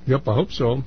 Yep, I hope so.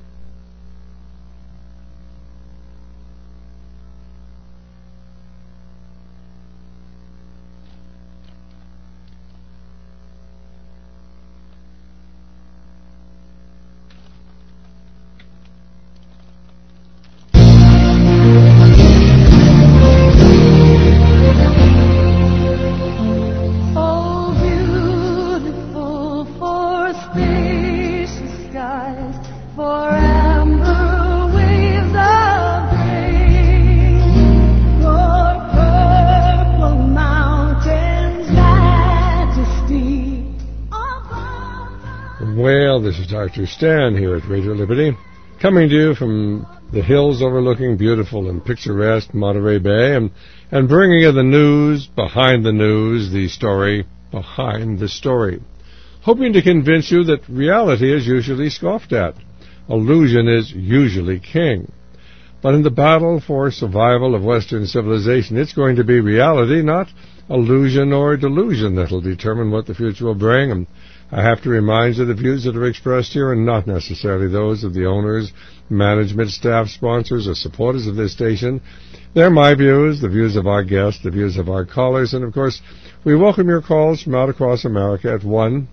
Well, this is Dr. Stan here at Radio Liberty, coming to you from the hills overlooking beautiful and picturesque Monterey Bay, and bringing you the news behind the news, the story behind the story, hoping to convince you that reality is usually scoffed at. Illusion is usually king. But in the battle for survival of Western civilization, it's going to be reality, not illusion or delusion, that'll determine what the future will bring. And I have to remind you the views that are expressed here are not necessarily those of the owners, management, staff, sponsors, or supporters of this station. They're my views, the views of our guests, the views of our callers, and of course, we welcome your calls from out across America at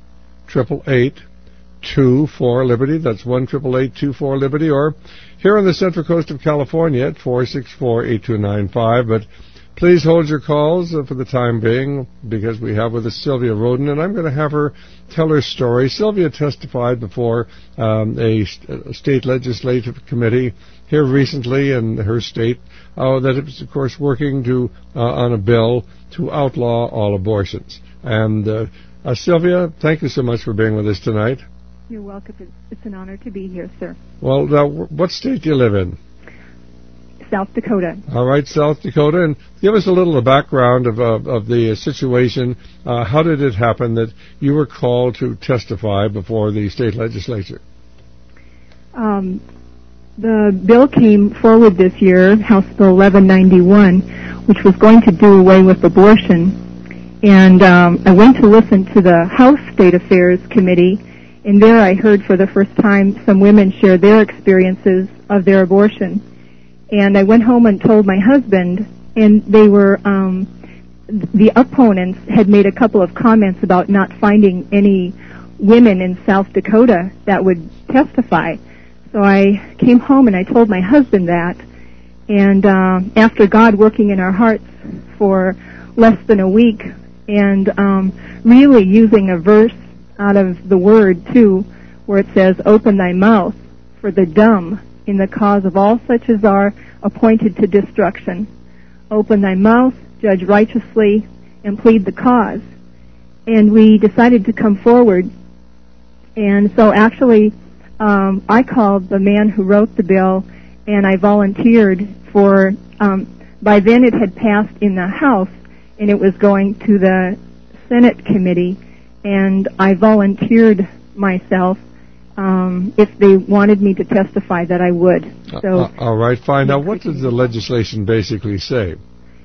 1-888-24-LIBERTY. That's 1-888-24-LIBERTY, or here on the Central Coast of California at 464-8295. But please hold your calls for the time being, because we have with us Sylvia Roden, and I'm going to have her tell her story. Sylvia testified before a state legislative committee here recently in her state that it was, of course, working on a bill to outlaw all abortions. And Sylvia, thank you so much for being with us tonight. You're welcome. It's an honor to be here, sir. Well, now, what state do you live in? South Dakota. All right, South Dakota. And give us a little background of the situation. How did it happen that you were called to testify before the state legislature? The bill came forward this year, House Bill 1191, which was going to do away with abortion. And I went to listen to the House State Affairs Committee, and there I heard for the first time some women share their experiences of their abortion. And I went home and told my husband, and they were, the opponents had made a couple of comments about not finding any women in South Dakota that would testify. So I came home and I told my husband that, and after God working in our hearts for less than a week, and really using a verse out of the Word, too, where it says, "Open thy mouth for the dumb in the cause of all such as are appointed to destruction. Open thy mouth, judge righteously, and plead the cause." And we decided to come forward. And so actually, I called the man who wrote the bill, and I volunteered for, by then it had passed in the House, and it was going to the Senate committee, and I volunteered myself. If they wanted me to testify, that I would. So, all right, fine. Now, what does the legislation basically say?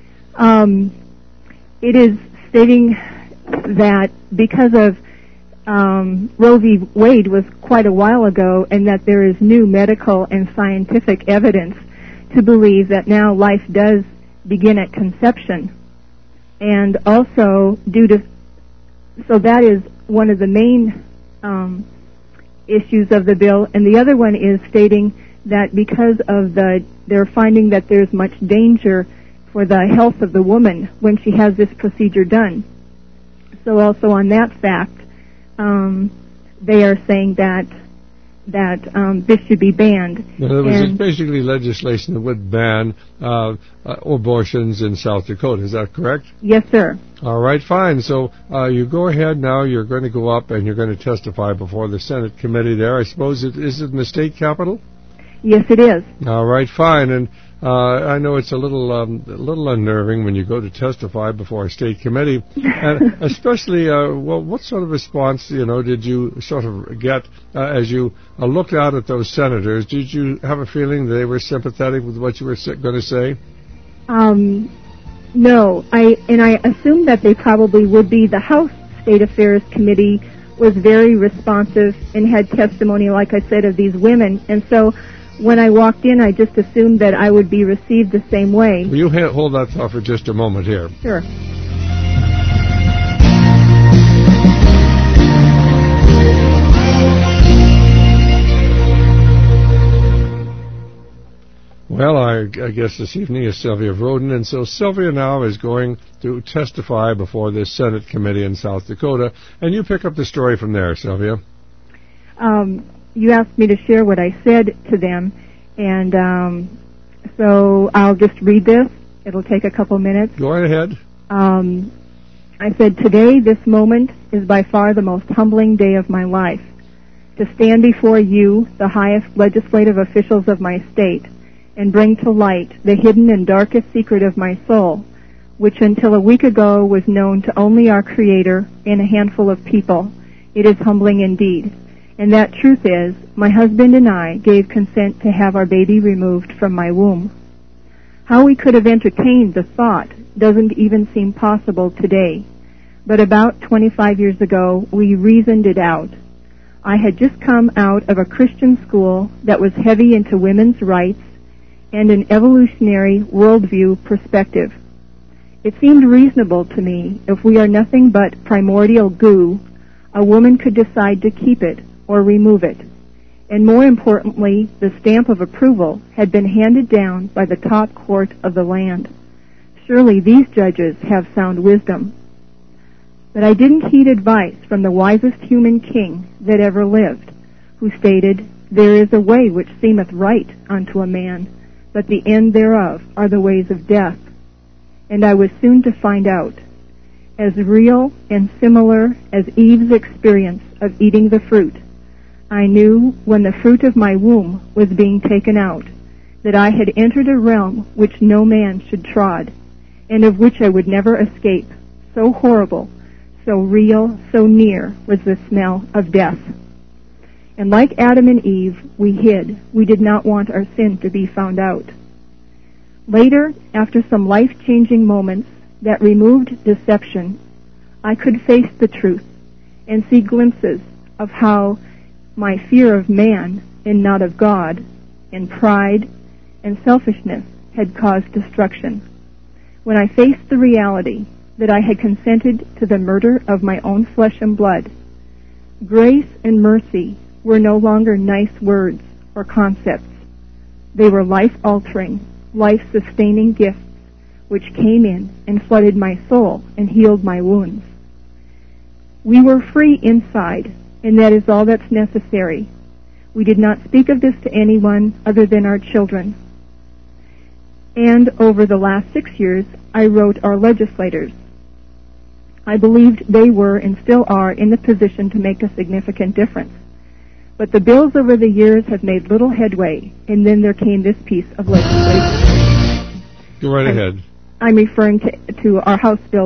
It is stating that because of Roe v. Wade was quite a while ago, and that there is new medical and scientific evidence to believe that now life does begin at conception. And also, so that is one of the main issues of the bill, and the other one is stating that because of they're finding that there's much danger for the health of the woman when she has this procedure done. So also on that fact, they are saying that this should be banned. In other words, it's basically legislation that would ban abortions in South Dakota. Is that correct? Yes, sir. All right, fine. So you go ahead now. You're going to go up and you're going to testify before the Senate committee there. I suppose is it in the state capitol? Yes, it is. All right, fine. And I know it's a little unnerving when you go to testify before a state committee, and especially, what sort of response, did you sort of get as you looked out at those senators? Did you have a feeling they were sympathetic with what you were going to say? No, I assumed that they probably would be. The House State Affairs Committee was very responsive and had testimony, like I said, of these women. And so when I walked in, I just assumed that I would be received the same way. Will you hold that thought for just a moment here? Sure. Well, I guess this evening is Sylvia Roden, and so Sylvia now is going to testify before this Senate committee in South Dakota, and you pick up the story from there, Sylvia. You asked me to share what I said to them, and so I'll just read this. It'll take a couple minutes. Go right ahead. I said, today, this moment is by far the most humbling day of my life. To stand before you, the highest legislative officials of my state, and bring to light the hidden and darkest secret of my soul, which until a week ago was known to only our Creator and a handful of people. It is humbling indeed. And that truth is, my husband and I gave consent to have our baby removed from my womb. How we could have entertained the thought doesn't even seem possible today. But about 25 years ago, we reasoned it out. I had just come out of a Christian school that was heavy into women's rights and an evolutionary worldview perspective. It seemed reasonable to me, if we are nothing but primordial goo, a woman could decide to keep it or remove it. And more importantly, the stamp of approval had been handed down by the top court of the land. Surely these judges have sound wisdom. But I didn't heed advice from the wisest human king that ever lived, who stated, there is a way which seemeth right unto a man, but the end thereof are the ways of death. And I was soon to find out, as real and similar as Eve's experience of eating the fruit, I knew when the fruit of my womb was being taken out, that I had entered a realm which no man should trod, and of which I would never escape. So horrible, so real, so near was the smell of death. And like Adam and Eve, we hid. We did not want our sin to be found out. Later, after some life-changing moments that removed deception, I could face the truth and see glimpses of how my fear of man and not of God, and pride and selfishness had caused destruction. When I faced the reality that I had consented to the murder of my own flesh and blood, grace and mercy were no longer nice words or concepts. They were life-altering, life-sustaining gifts which came in and flooded my soul and healed my wounds. We were free inside, and that is all that's necessary. We did not speak of this to anyone other than our children. And over the last 6 years, I wrote our legislators. I believed they were and still are in the position to make a significant difference. But the bills over the years have made little headway, and then there came this piece of legislation. Go right ahead. I'm referring to our House Bill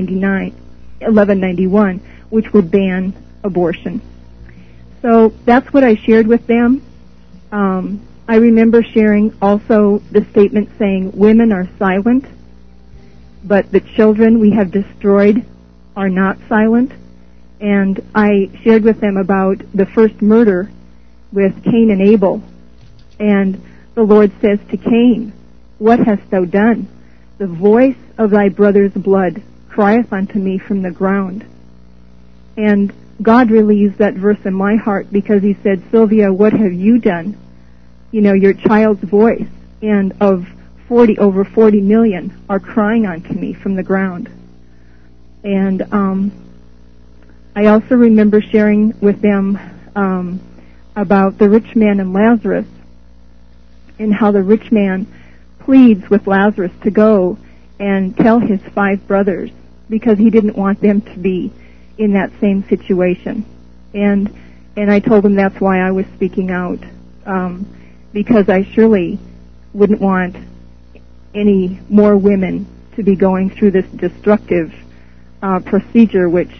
1191, which would ban abortion. So that's what I shared with them. I remember sharing also the statement saying women are silent, but the children we have destroyed are not silent. And I shared with them about the first murder with Cain and Abel. And the Lord says to Cain, what hast thou done? The voice of thy brother's blood crieth unto me from the ground. And God relieves that verse in my heart because he said, Sylvia, what have you done? You know, your child's voice and of over 40 million are crying unto me from the ground. And I also remember sharing with them about the rich man and Lazarus, and how the rich man pleads with Lazarus to go and tell his 5 brothers because he didn't want them to be in that same situation. And I told him that's why I was speaking out, because I surely wouldn't want any more women to be going through this destructive procedure, which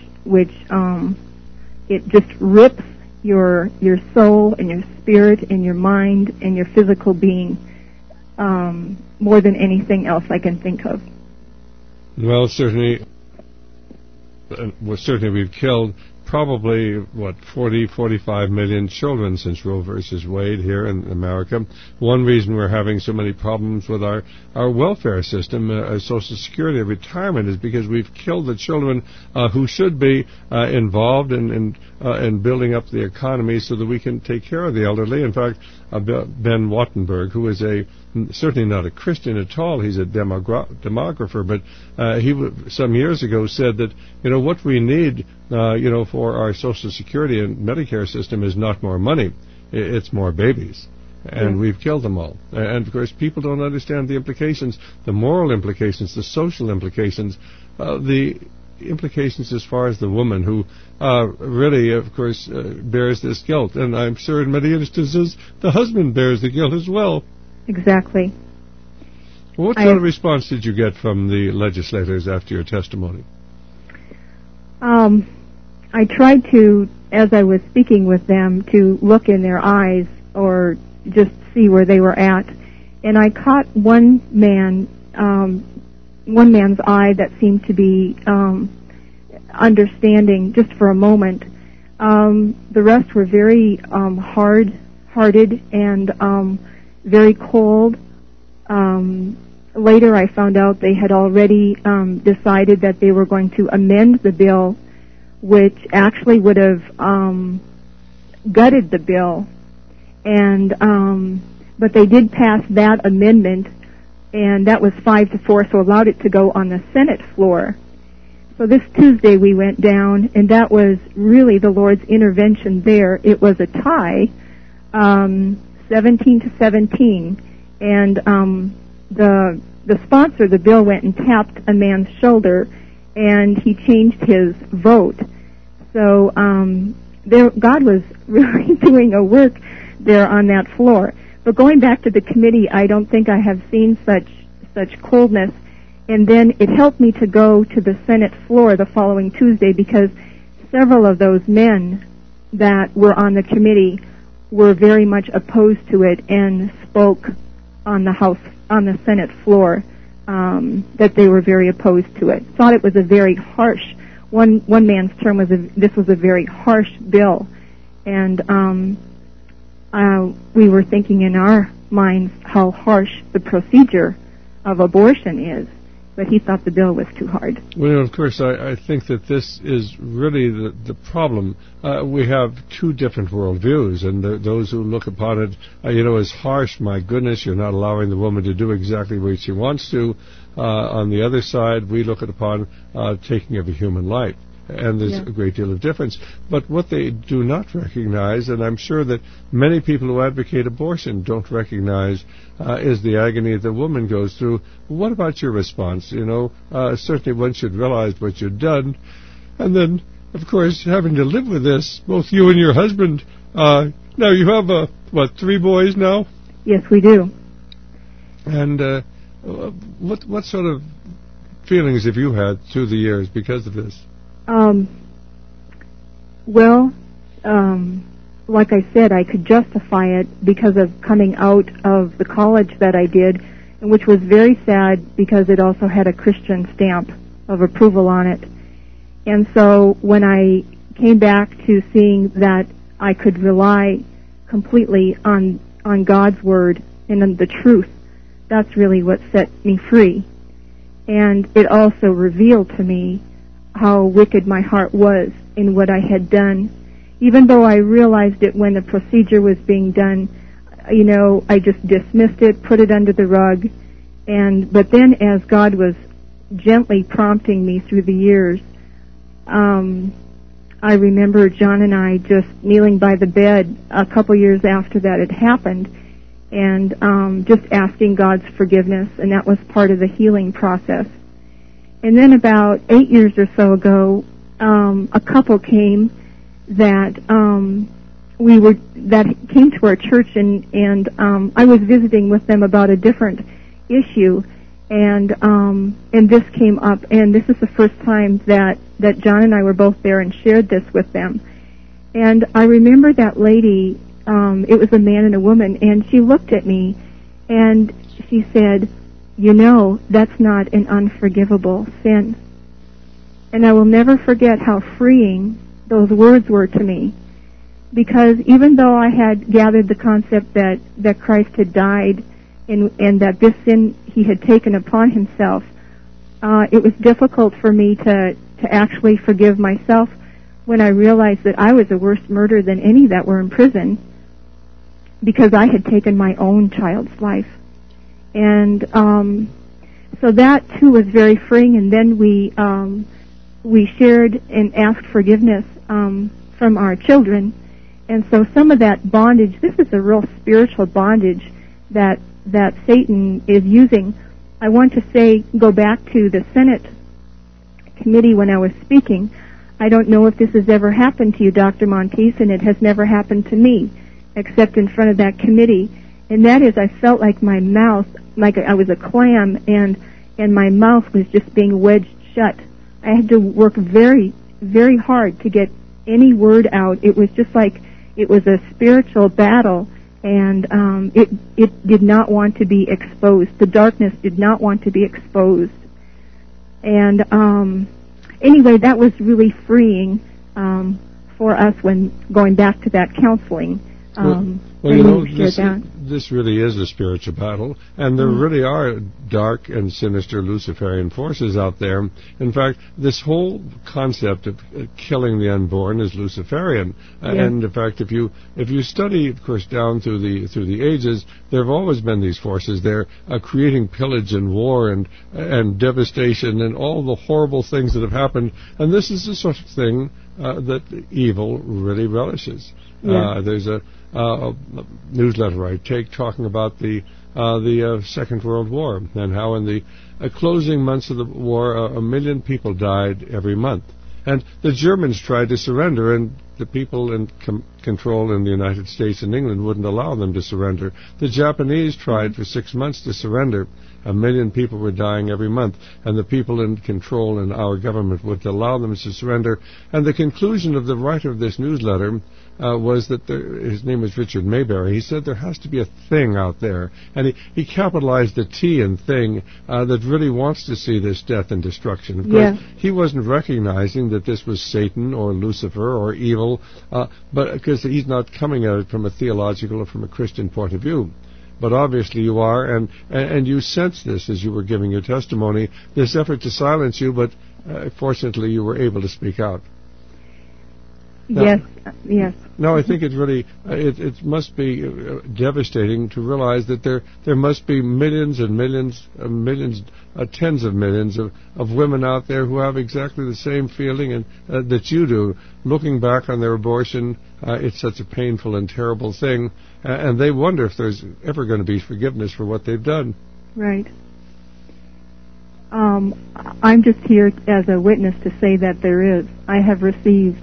it just rips your soul and your spirit and your mind and your physical being more than anything else I can think of. Well, certainly we've killed probably, 45 million children since Roe versus Wade here in America. One reason we're having so many problems with our welfare system, Social Security, retirement, is because we've killed the children who should be involved in building up the economy so that we can take care of the elderly. In fact, Ben Wattenberg, who is certainly not a Christian at all, he's a demographer, but he some years ago said that, what we need, for our Social Security and Medicare system is not more money, it's more babies. And we've killed them all. And, of course, people don't understand the implications, the moral implications, the social implications, the implications as far as the woman who really, of course, bears this guilt. And I'm sure in many instances the husband bears the guilt as well. Exactly. What sort of response did you get from the legislators after your testimony? I tried to, as I was speaking with them, to look in their eyes or just see where they were at. And I caught one man's eye that seemed to be understanding just for a moment. The rest were very hard-hearted and very cold. Later I found out they had already decided that they were going to amend the bill, which actually would have gutted the bill. And but they did pass that amendment, and that was 5-4, so allowed it to go on the Senate floor. So this Tuesday we went down, and that was really the Lord's intervention there. It was a tie, 17-17, and the sponsor of the bill went and tapped a man's shoulder, and he changed his vote. So God was really doing a work there on that floor. But going back to the committee, I don't think I have seen such coldness. And then it helped me to go to the Senate floor the following Tuesday, because several of those men that were on the committee were very much opposed to it and spoke on the Senate floor that they were very opposed to it. Thought it was a very harsh. One man's term was this was a very harsh bill, and we were thinking in our minds how harsh the procedure of abortion is, but he thought the bill was too hard. Well, of course, I think that this is really the problem. We have two different worldviews, and those who look upon it, as harsh. My goodness, you're not allowing the woman to do exactly what she wants to. On the other side, we look upon taking of a human life. And there's a great deal of difference. But what they do not recognize, and I'm sure that many people who advocate abortion don't recognize, is the agony the woman goes through. What about your response? Certainly one should realize what you've done. And then, of course, having to live with this, both you and your husband. Now, you have, 3 boys now? Yes, we do. And what sort of feelings have you had through the years because of this? Like I said, I could justify it because of coming out of the college that I did, which was very sad because it also had a Christian stamp of approval on it. And so when I came back to seeing that I could rely completely on God's Word and on the truth, that's really what set me free. And it also revealed to me how wicked my heart was in what I had done. Even though I realized it when the procedure was being done, I just dismissed it, put it under the rug. But then as God was gently prompting me through the years, I remember John and I just kneeling by the bed a couple years after that had happened and just asking God's forgiveness, and that was part of the healing process. And then about 8 years or so ago, a couple came that came to our church, and I was visiting with them about a different issue, and this came up, and this is the first time that John and I were both there and shared this with them. And I remember that lady, it was a man and a woman, and she looked at me and she said, that's not an unforgivable sin. And I will never forget how freeing those words were to me. Because even though I had gathered the concept that Christ had died and that this sin he had taken upon himself, it was difficult for me to actually forgive myself when I realized that I was a worse murderer than any that were in prison, because I had taken my own child's life. And so that too was very freeing. And then we shared and asked forgiveness from our children. And so some of that bondage, this is a real spiritual bondage that Satan is using. I want to go back to the Senate committee when I was speaking. I don't know if this has ever happened to you, Dr. Monteith, and it has never happened to me, except in front of that committee. And that is, I felt like my mouth, like I was a clam, and my mouth was just being wedged shut. I had to work very, very hard to get any word out. It was just like it was a spiritual battle, and it did not want to be exposed. The darkness did not want to be exposed. And anyway, that was really freeing for us when going back to that counseling. Well, you know, this really is a spiritual battle, and there really are dark and sinister Luciferian forces out there. In fact, this whole concept of killing the unborn is Luciferian. And in fact, if you study, of course, down through the ages, there have always been these forces there creating pillage and war and devastation and all the horrible things that have happened. And this is the sort of thing that evil really relishes. There's a newsletter I take talking about the Second World War and how in the closing months of the war 1 million people died every month. And the Germans tried to surrender, and the people in control in the United States and England wouldn't allow them to surrender. The Japanese tried for 6 months to surrender. 1 million people were dying every month, and the people in control in our government wouldn't allow them to surrender. And the conclusion of the writer of this newsletter was that his name was Richard Mayberry. He said there has to be a thing out there, and he capitalized the T in thing that really wants to see this death and destruction. Of course, he wasn't recognizing that this was Satan or Lucifer or evil, but because he's not coming at it from a theological or from a Christian point of view. But obviously you are, and you sense this as you were giving your testimony, this effort to silence you, but fortunately you were able to speak out. Now, yes. No, I think it really, it must be devastating to realize that there must be millions and millions, tens of millions of women out there who have exactly the same feeling and that you do. Looking back on their abortion, it's such a painful and terrible thing, and they wonder if there's ever going to be forgiveness for what they've done. Right. I'm just here as a witness to say that there is. I have received...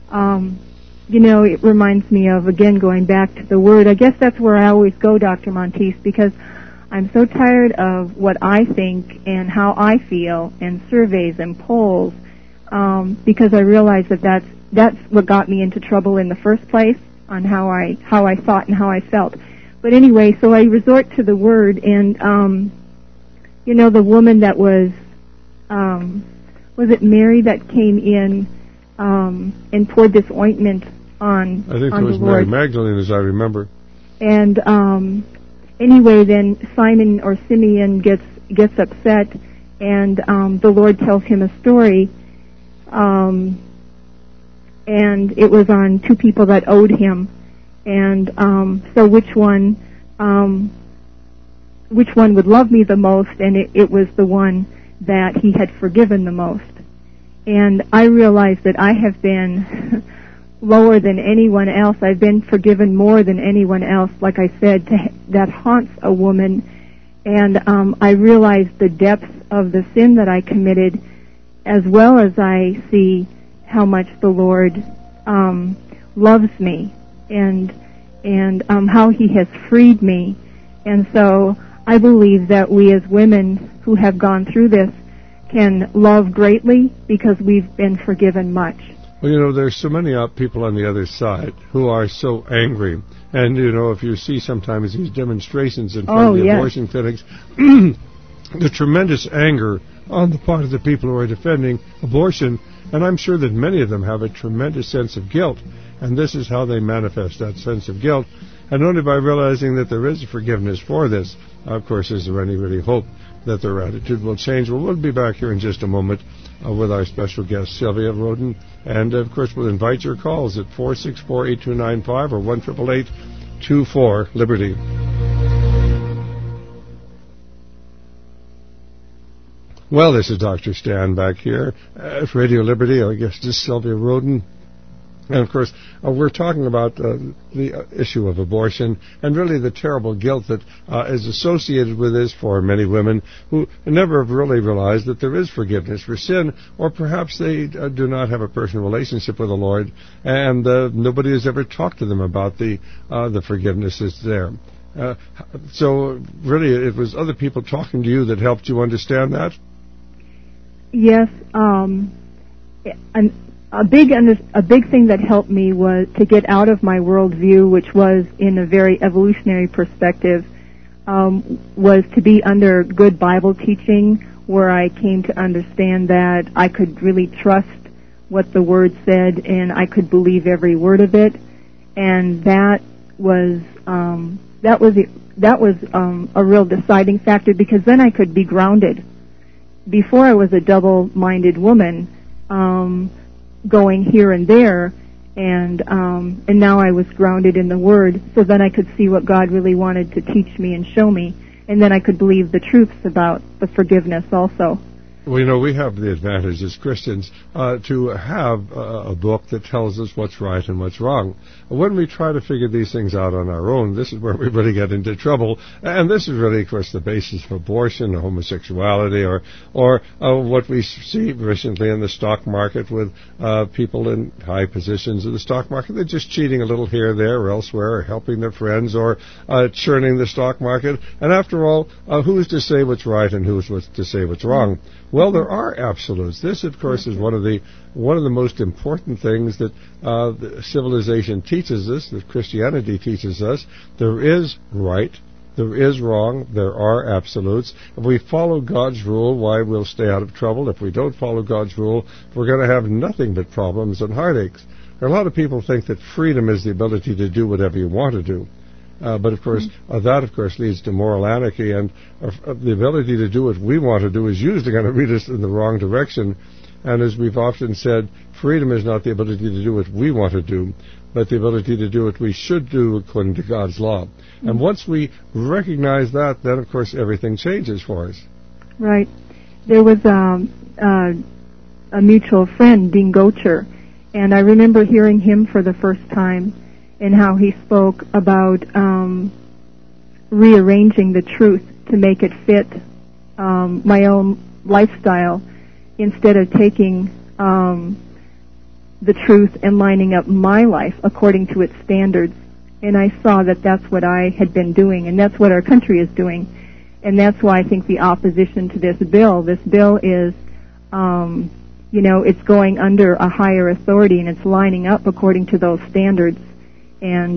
it reminds me of, again, going back to the Word. I guess that's where I always go, Dr. Monteith, because I'm so tired of what I think and how I feel and surveys and polls, because I realize that that's what got me into trouble in the first place, on how I thought and how I felt. But anyway, so I resort to the Word, and the woman that was it Mary that came in and poured this ointment on I think it was Mary Magdalene, as I remember. And anyway, then Simon or Simeon gets upset, and the Lord tells him a story, and it was on two people that owed him, and so which one would love me the most, and it was the one that he had forgiven the most. And I realized that I have been lower than anyone else. I've been forgiven more than anyone else, like I said, that haunts a woman. And I realized the depth of the sin that I committed, as well as I see how much the Lord loves me and how He has freed me. And so I believe that we as women who have gone through this can love greatly because we've been forgiven much. Well, there's so many people on the other side who are so angry. And, if you see sometimes these demonstrations in front of the abortion clinics, the tremendous anger on the part of the people who are defending abortion, And I'm sure that many of them have a tremendous sense of guilt, and this is how they manifest that sense of guilt. And only by realizing that there is forgiveness for this, of course, is there any really hope that their attitude will change. Well, we'll be back here in just a moment with our special guest, Sylvia Rhoden. And, of course, we'll invite your calls at 464-8295 or 1-888-24-LIBERTY. Well, this is Dr. Stan back here at Radio Liberty. Our guest is Sylvia Rhoden. And, of course, we're talking about the issue of abortion and really the terrible guilt that is associated with this for many women who never have really realized that there is forgiveness for sin, or perhaps they do not have a personal relationship with the Lord, and nobody has ever talked to them about the forgiveness that's there. So, really, it was other people talking to you that helped you understand that? Yes. A big thing that helped me was to get out of my worldview, which was in a very evolutionary perspective, was to be under good Bible teaching, where I came to understand that I could really trust what the Word said, and I could believe every word of it, and that was a real deciding factor, because then I could be grounded. Before, I was a double-minded woman, going here and there, and now I was grounded in the Word, so then I could see what God really wanted to teach me and show me, and then I could believe the truths about the forgiveness also. Well, you know, we have the advantage as Christians to have a book that tells us what's right and what's wrong. When we try to figure these things out on our own, this is where we really get into trouble. And this is really, of course, the basis for abortion or homosexuality or what we see recently in the stock market with people in high positions in the stock market. They're just cheating a little here, there, or elsewhere, or helping their friends, or churning the stock market. And after all, who's to say what's right and who's to say what's wrong? Well, there are absolutes. This, of course, is one of the most important things that civilization teaches us, that Christianity teaches us. There is right, there is wrong, there are absolutes. If we follow God's rule, why, we'll stay out of trouble. If we don't follow God's rule, we're going to have nothing but problems and heartaches. A lot of people think that freedom is the ability to do whatever you want to do. But, of course, that, of course, leads to moral anarchy, and the ability to do what we want to do is usually going to lead us in the wrong direction. And as we've often said, freedom is not the ability to do what we want to do, but the ability to do what we should do according to God's law. And once we recognize that, then, of course, everything changes for us. Right. There was a mutual friend, Dean Gocher, and I remember hearing him for the first time, and how he spoke about rearranging the truth to make it fit my own lifestyle, instead of taking the truth and lining up my life according to its standards. And I saw that that's what I had been doing, and that's what our country is doing. And that's why I think the opposition to this bill is, it's going under a higher authority, and it's lining up according to those standards. And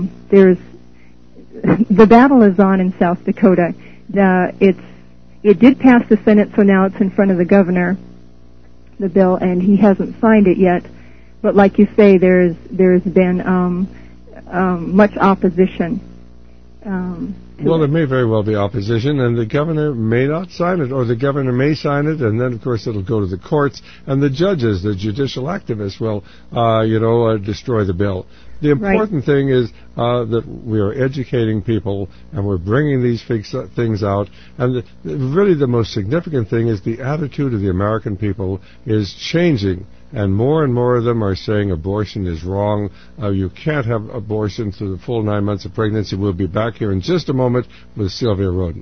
the battle is on in South Dakota. It did pass the Senate, so now it's in front of the governor, the bill, and he hasn't signed it yet. But like you say, there's been much opposition. Well, there may very well be opposition, and the governor may not sign it, or the governor may sign it, and then, of course, it'll go to the courts, and the judges, the judicial activists, will, destroy the bill. The important thing is that we are educating people, and we're bringing these things out, and really the most significant thing is the attitude of the American people is changing. And more of them are saying abortion is wrong. You can't have abortion through the full 9 months of pregnancy. We'll be back here in just a moment with Sylvia Rhoden.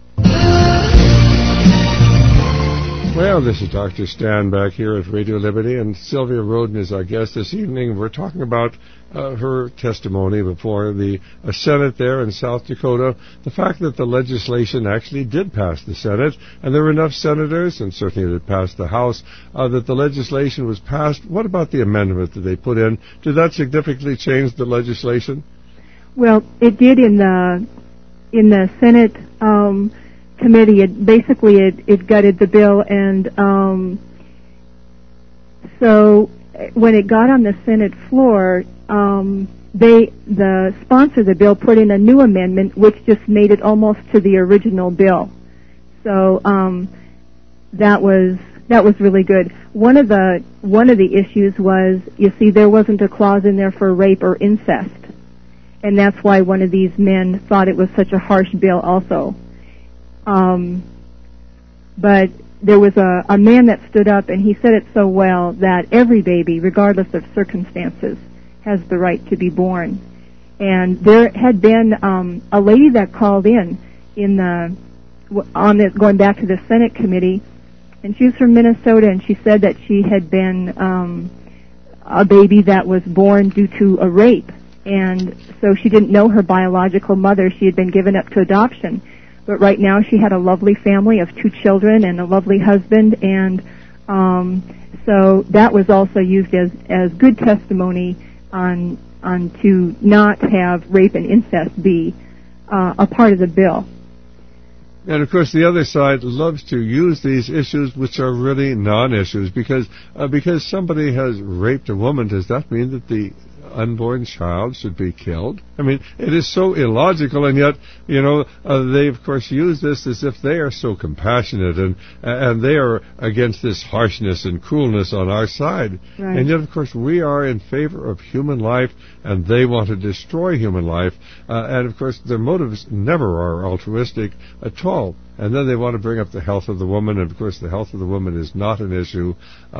Well, this is Dr. Stan back here at Radio Liberty, and Sylvia Rhoden is our guest this evening. We're talking about her testimony before the Senate there in South Dakota, the fact that the legislation actually did pass the Senate, and there were enough senators, and certainly it passed the House, that the legislation was passed. What about the amendment that they put in? Did that significantly change the legislation? Well, it did in the Senate committee. It gutted the bill, and So when it got on the Senate floor, the sponsor of the bill put in a new amendment which just made it almost to the original bill. So that was really good. One of the issues was, you see, there wasn't a clause in there for rape or incest, and that's why one of these men thought it was such a harsh bill also. But there was a man that stood up, and he said it so well, that every baby, regardless of circumstances, has the right to be born. And there had been a lady that called in going back to the Senate committee, and she was from Minnesota, and she said that she had been a baby that was born due to a rape, and so she didn't know her biological mother. She had been given up to adoption. But right now she had a lovely family of 2 children and a lovely husband, and so that was also used as good testimony on to not have rape and incest be a part of the bill. And of course, the other side loves to use these issues, which are really non-issues, because somebody has raped a woman. Does that mean that the unborn child should be killed? I mean, it is so illogical, and yet, they of course use this as if they are so compassionate and they are against this harshness and cruelness on our side. Right. And yet, of course, we are in favor of human life, and they want to destroy human life. And of course, their motives never are altruistic at all. And then they want to bring up the health of the woman, and of course the health of the woman is not an issue.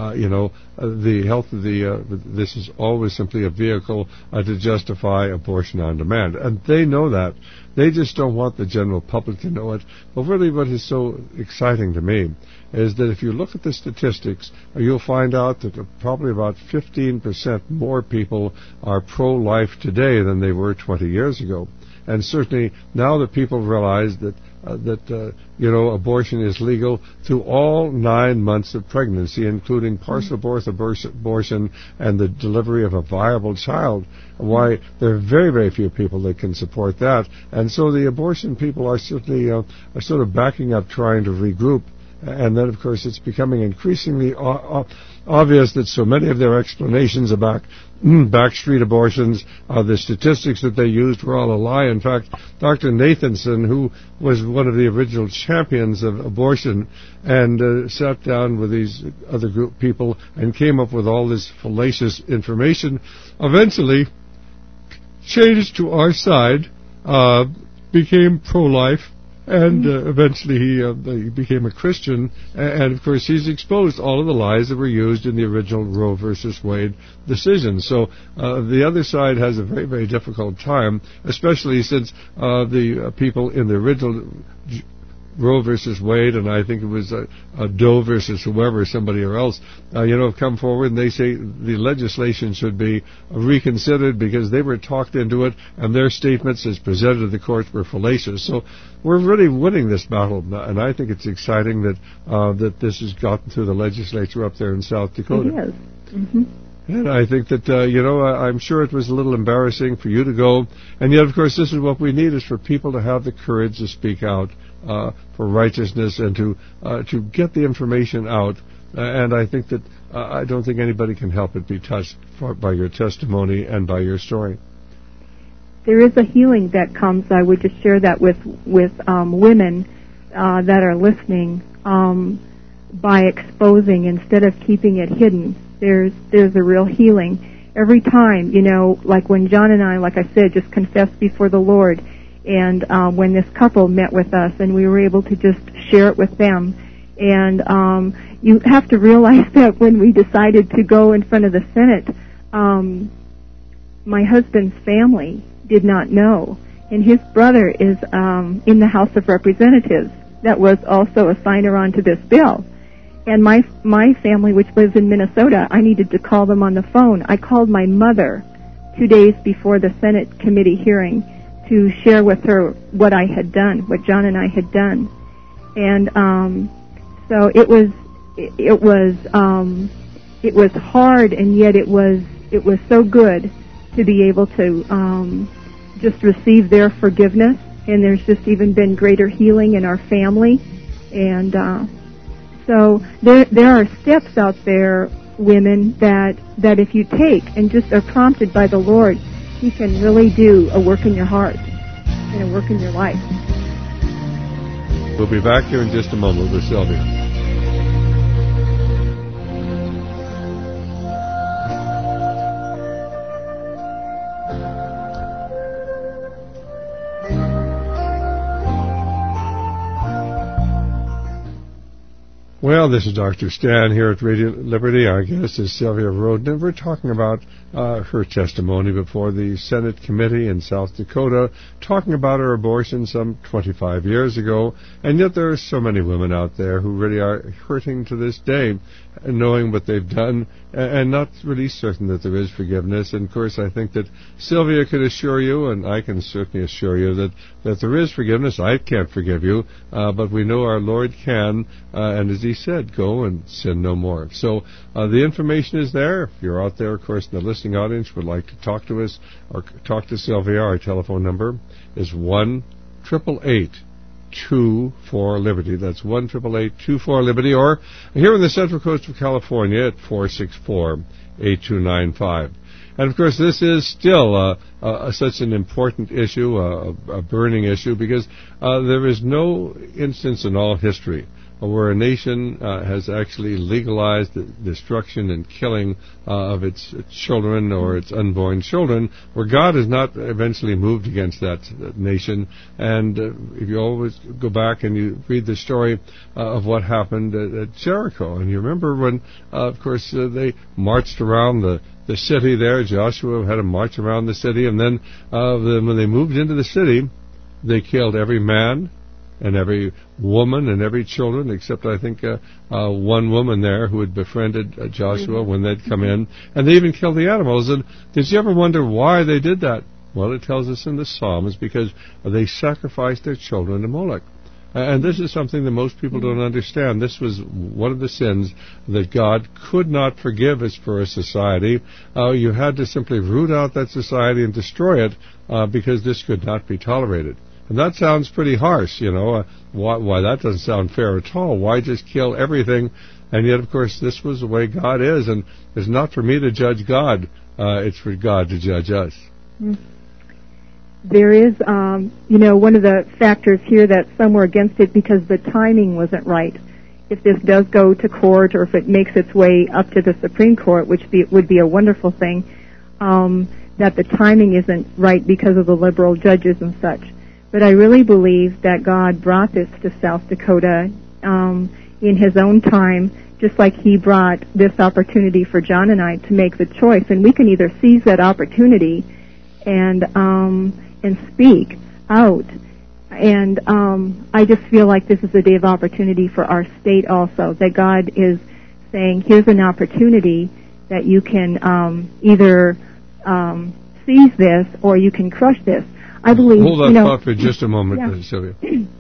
The health of this is always simply a vehicle to justify abortion on demand. And they know that. They just don't want the general public to know it. But really what is so exciting to me is that if you look at the statistics, you'll find out that probably about 15% more people are pro-life today than they were 20 years ago. And certainly now that people realize that abortion is legal through all 9 months of pregnancy, including partial birth abortion and the delivery of a viable child. Why, there are very, very few people that can support that. And so the abortion people are certainly are sort of backing up, trying to regroup. And then, of course, it's becoming increasingly obvious that so many of their explanations about backstreet abortions, the statistics that they used were all a lie. In fact, Dr. Nathanson, who was one of the original champions of abortion, and sat down with these other group people and came up with all this fallacious information, eventually changed to our side, became pro-life, and eventually he became a Christian, and of course he's exposed all of the lies that were used in the original Roe versus Wade decision. So the other side has a very, very difficult time, especially since the people in the original Roe versus Wade, and I think it was Doe versus whoever, somebody or else, have come forward and they say the legislation should be reconsidered because they were talked into it and their statements as presented to the court were fallacious. So we're really winning this battle, and I think it's exciting that this has gotten through the legislature up there in South Dakota. It is. Mm-hmm. And I think that, I'm sure it was a little embarrassing for you to go, and yet, of course, this is what we need, is for people to have the courage to speak out for righteousness and to get the information out. And I think that I don't think anybody can help but be touched by your testimony and by your story. There is a healing that comes. I would just share that with women that are listening, by exposing instead of keeping it hidden. There's a real healing every time. Like when John and I, like I said, just confessed before the Lord. And when this couple met with us, and we were able to just share it with them. And you have to realize that when we decided to go in front of the Senate, my husband's family did not know. And his brother is in the House of Representatives. That was also a signer on to this bill. And my family, which lives in Minnesota, I needed to call them on the phone. I called my mother 2 days before the Senate committee hearing to share with her what I had done, what John and I had done. And so it was hard, and yet it was so good to be able to just receive their forgiveness. And there's just even been greater healing in our family. And so there are steps out there women that if you take and just are prompted by the Lord, He can really do a work in your heart and a work in your life. We'll be back here in just a moment with Sylvia. Well, this is Dr. Stan here at Radio Liberty. Our guest is Sylvia Rodin. We're talking about her testimony before the Senate committee in South Dakota, talking about her abortion some 25 years ago, and yet there are so many women out there who really are hurting to this day, knowing what they've done and not really certain that there is forgiveness. And, of course, I think that Sylvia can assure you, and I can certainly assure you, that there is forgiveness. I can't forgive you, but we know our Lord can, and as He said, go and sin no more. So the information is there. If you're out there, of course, in the listening audience, would like to talk to us or talk to Sylvia, our telephone number is 1-888-24-LIBERTY. That's 1-888-24-LIBERTY, or here in the Central Coast of California at 464-8295. And, of course, this is still such an important issue, a burning issue, because there is no instance in all history where a nation has actually legalized the destruction and killing of its children or its unborn children, where God has not eventually moved against that nation. And if you always go back and you read the story of what happened at Jericho, and you remember when, of course, they marched around the city there. Joshua had to march around the city, and then when they moved into the city, they killed every man and every woman and every children, except I think one woman there who had befriended Joshua when they'd come in, and they even killed the animals. And did you ever wonder why they did that? Well, it tells us in the Psalms, because they sacrificed their children to Moloch. And this is something that most people don't understand. This was one of the sins that God could not forgive us for a society. You had to simply root out that society and destroy it because this could not be tolerated. And that sounds pretty harsh, you know. Why that doesn't sound fair at all. Why just kill everything? And yet, of course, this was the way God is, and it's not for me to judge God. It's for God to judge us. There is, one of the factors here that some were against it because the timing wasn't right. If this does go to court, or if it makes its way up to the Supreme Court, which would be a wonderful thing, that the timing isn't right because of the liberal judges and such. But I really believe that God brought this to South Dakota in His own time, just like He brought this opportunity for John and I to make the choice. And we can either seize that opportunity and speak out. And I just feel like this is a day of opportunity for our state also, that God is saying, here's an opportunity that you can either seize this or you can crush this. I believe. Hold that thought for just a moment, Sylvia.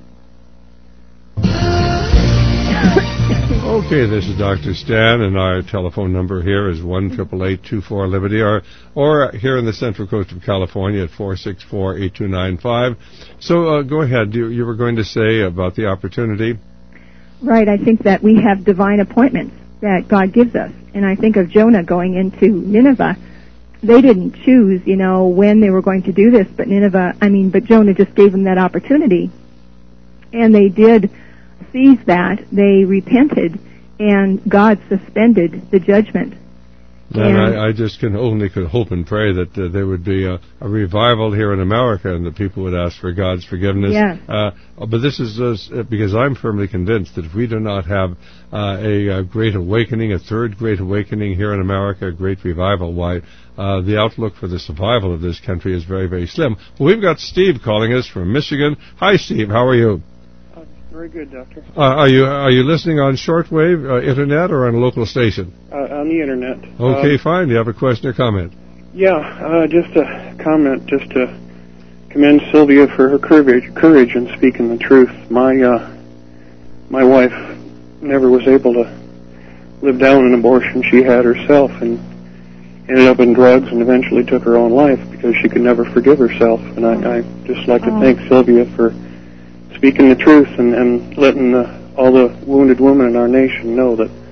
Okay, this is Dr. Stan, and our telephone number here is 1-888-24-LIBERTY, or here in the Central Coast of California at 464-8295. So go ahead. You were going to say about the opportunity. Right. I think that we have divine appointments that God gives us, and I think of Jonah going into Nineveh. They didn't choose, when they were going to do this, but Jonah just gave them that opportunity. And they did seize that. They repented, and God suspended the judgment. And I just could hope and pray that there would be a revival here in America, and that people would ask for God's forgiveness. Yes. But this is because I'm firmly convinced that if we do not have a great awakening, a third great awakening here in America, a great revival, the outlook for the survival of this country is very, very slim. Well, we've got Steve calling us from Michigan. Hi, Steve. How are you? Very good, Doctor. Are you listening on shortwave internet or on a local station? On the internet. Okay, fine. Do you have a question or comment? Yeah, just a comment, just to commend Sylvia for her courage in speaking the truth. My wife never was able to live down an abortion she had herself, and ended up in drugs and eventually took her own life because she could never forgive herself. And I just like to thank Sylvia for speaking the truth and letting all the wounded women in our nation know that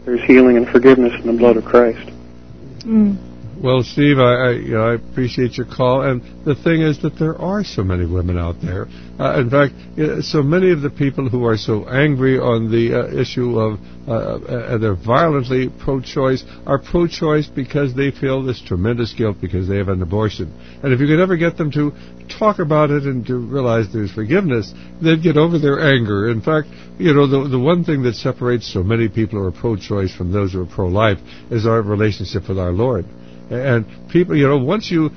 there's healing and forgiveness in the blood of Christ. Mm. Well, Steve, I appreciate your call, and the thing is that there are so many women out there. In fact, so many of the people who are so angry on the issue of they're violently pro-choice are pro-choice because they feel this tremendous guilt because they have an abortion. And if you could ever get them to talk about it and to realize there's forgiveness, they'd get over their anger. In fact, the one thing that separates so many people who are pro-choice from those who are pro-life is our relationship with our Lord. And people, once you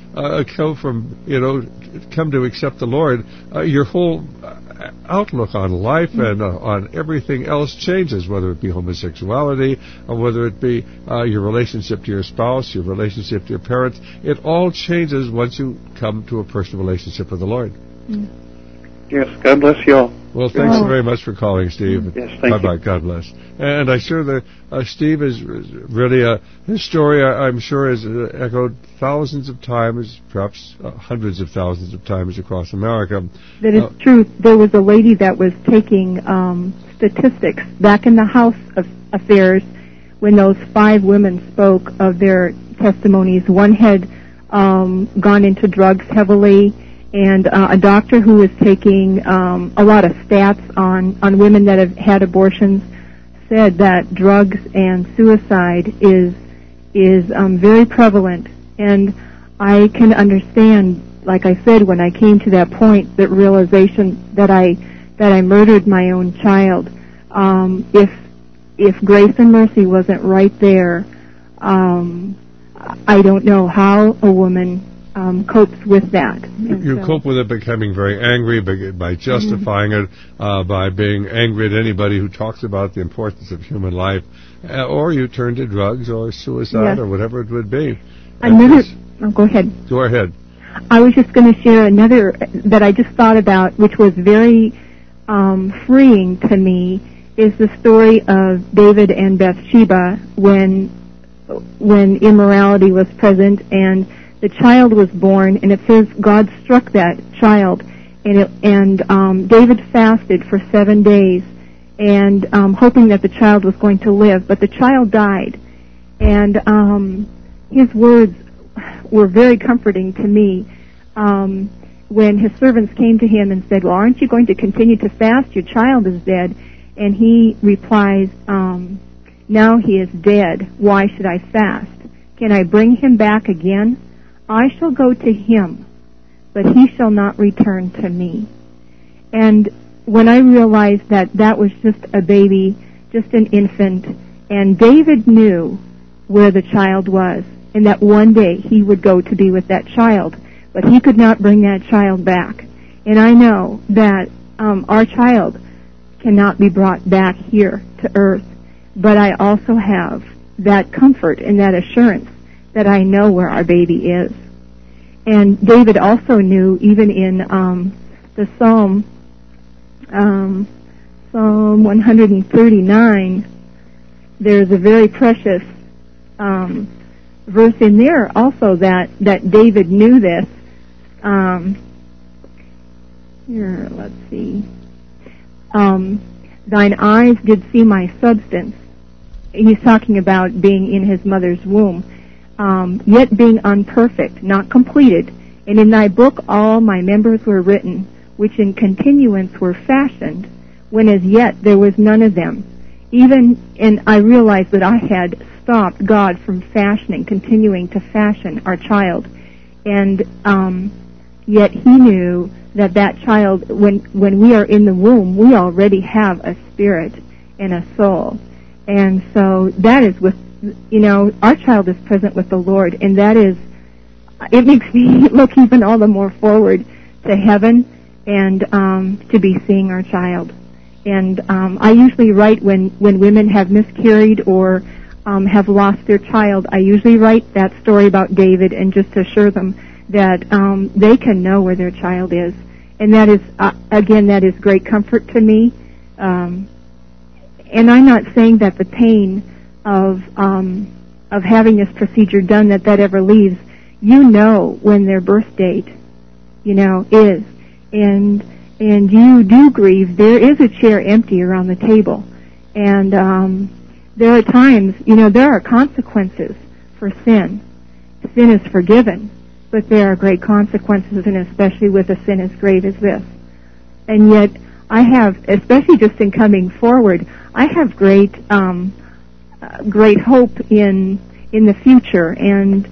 come to accept the Lord, your whole outlook on life and on everything else changes, whether it be homosexuality or whether it be your relationship to your spouse, your relationship to your parents. It all changes once you come to a personal relationship with the Lord. Yes, God bless you all. Well, thanks very much for calling, Steve. Yes, thank you. Bye-bye. God bless. And I'm sure that Steve is really his story, I'm sure, is echoed thousands of times, perhaps hundreds of thousands of times across America. That is true. There was a lady that was taking statistics back in the House of Affairs when those 5 women spoke of their testimonies. One had gone into drugs heavily, and a doctor who was taking a lot of stats on women that have had abortions said that drugs and suicide is very prevalent. And I can understand, like I said, when I came to that point, that realization that I murdered my own child. If grace and mercy wasn't right there, I don't know how a woman copes with that. You cope with it becoming very angry by justifying it, by being angry at anybody who talks about the importance of human life, or you turn to drugs or suicide or whatever it would be. Go ahead. Go ahead. I was just going to share another that I just thought about, which was very freeing to me, is the story of David and Bathsheba when immorality was present and the child was born, and it says God struck that child, and David fasted for 7 days, and hoping that the child was going to live, but the child died, and his words were very comforting to me. When his servants came to him and said, "Well, aren't you going to continue to fast? Your child is dead," and he replies, "Now he is dead. Why should I fast? Can I bring him back again? I shall go to him, but he shall not return to me." And when I realized that that was just a baby, just an infant, and David knew where the child was, and that one day he would go to be with that child, but he could not bring that child back. And I know that our child cannot be brought back here to earth, but I also have that comfort and that assurance that I know where our baby is. And David also knew, even in the Psalm 139, there's a very precious verse in there also that David knew this. Here, let's see. Thine eyes did see my substance. He's talking about being in his mother's womb. Yet being unperfect, not completed, and in thy book all my members were written, which in continuance were fashioned, when as yet there was none of them. And I realized that I had stopped God from continuing to fashion our child, and yet he knew that child, when we are in the womb, we already have a spirit and a soul, and so that is with, our child is present with the Lord, and it makes me look even all the more forward to heaven and to be seeing our child. And I usually write when women have miscarried or have lost their child, I usually write that story about David and just assure them that they can know where their child is. And that is, again, that is great comfort to me. And I'm not saying that the pain of having this procedure done, that ever leaves. When their birth date, is. And you do grieve. There is a chair empty around the table. And there are times, there are consequences for sin. Sin is forgiven, but there are great consequences, and especially with a sin as great as this. And yet, I have, especially just in coming forward, I have great hope in the future, and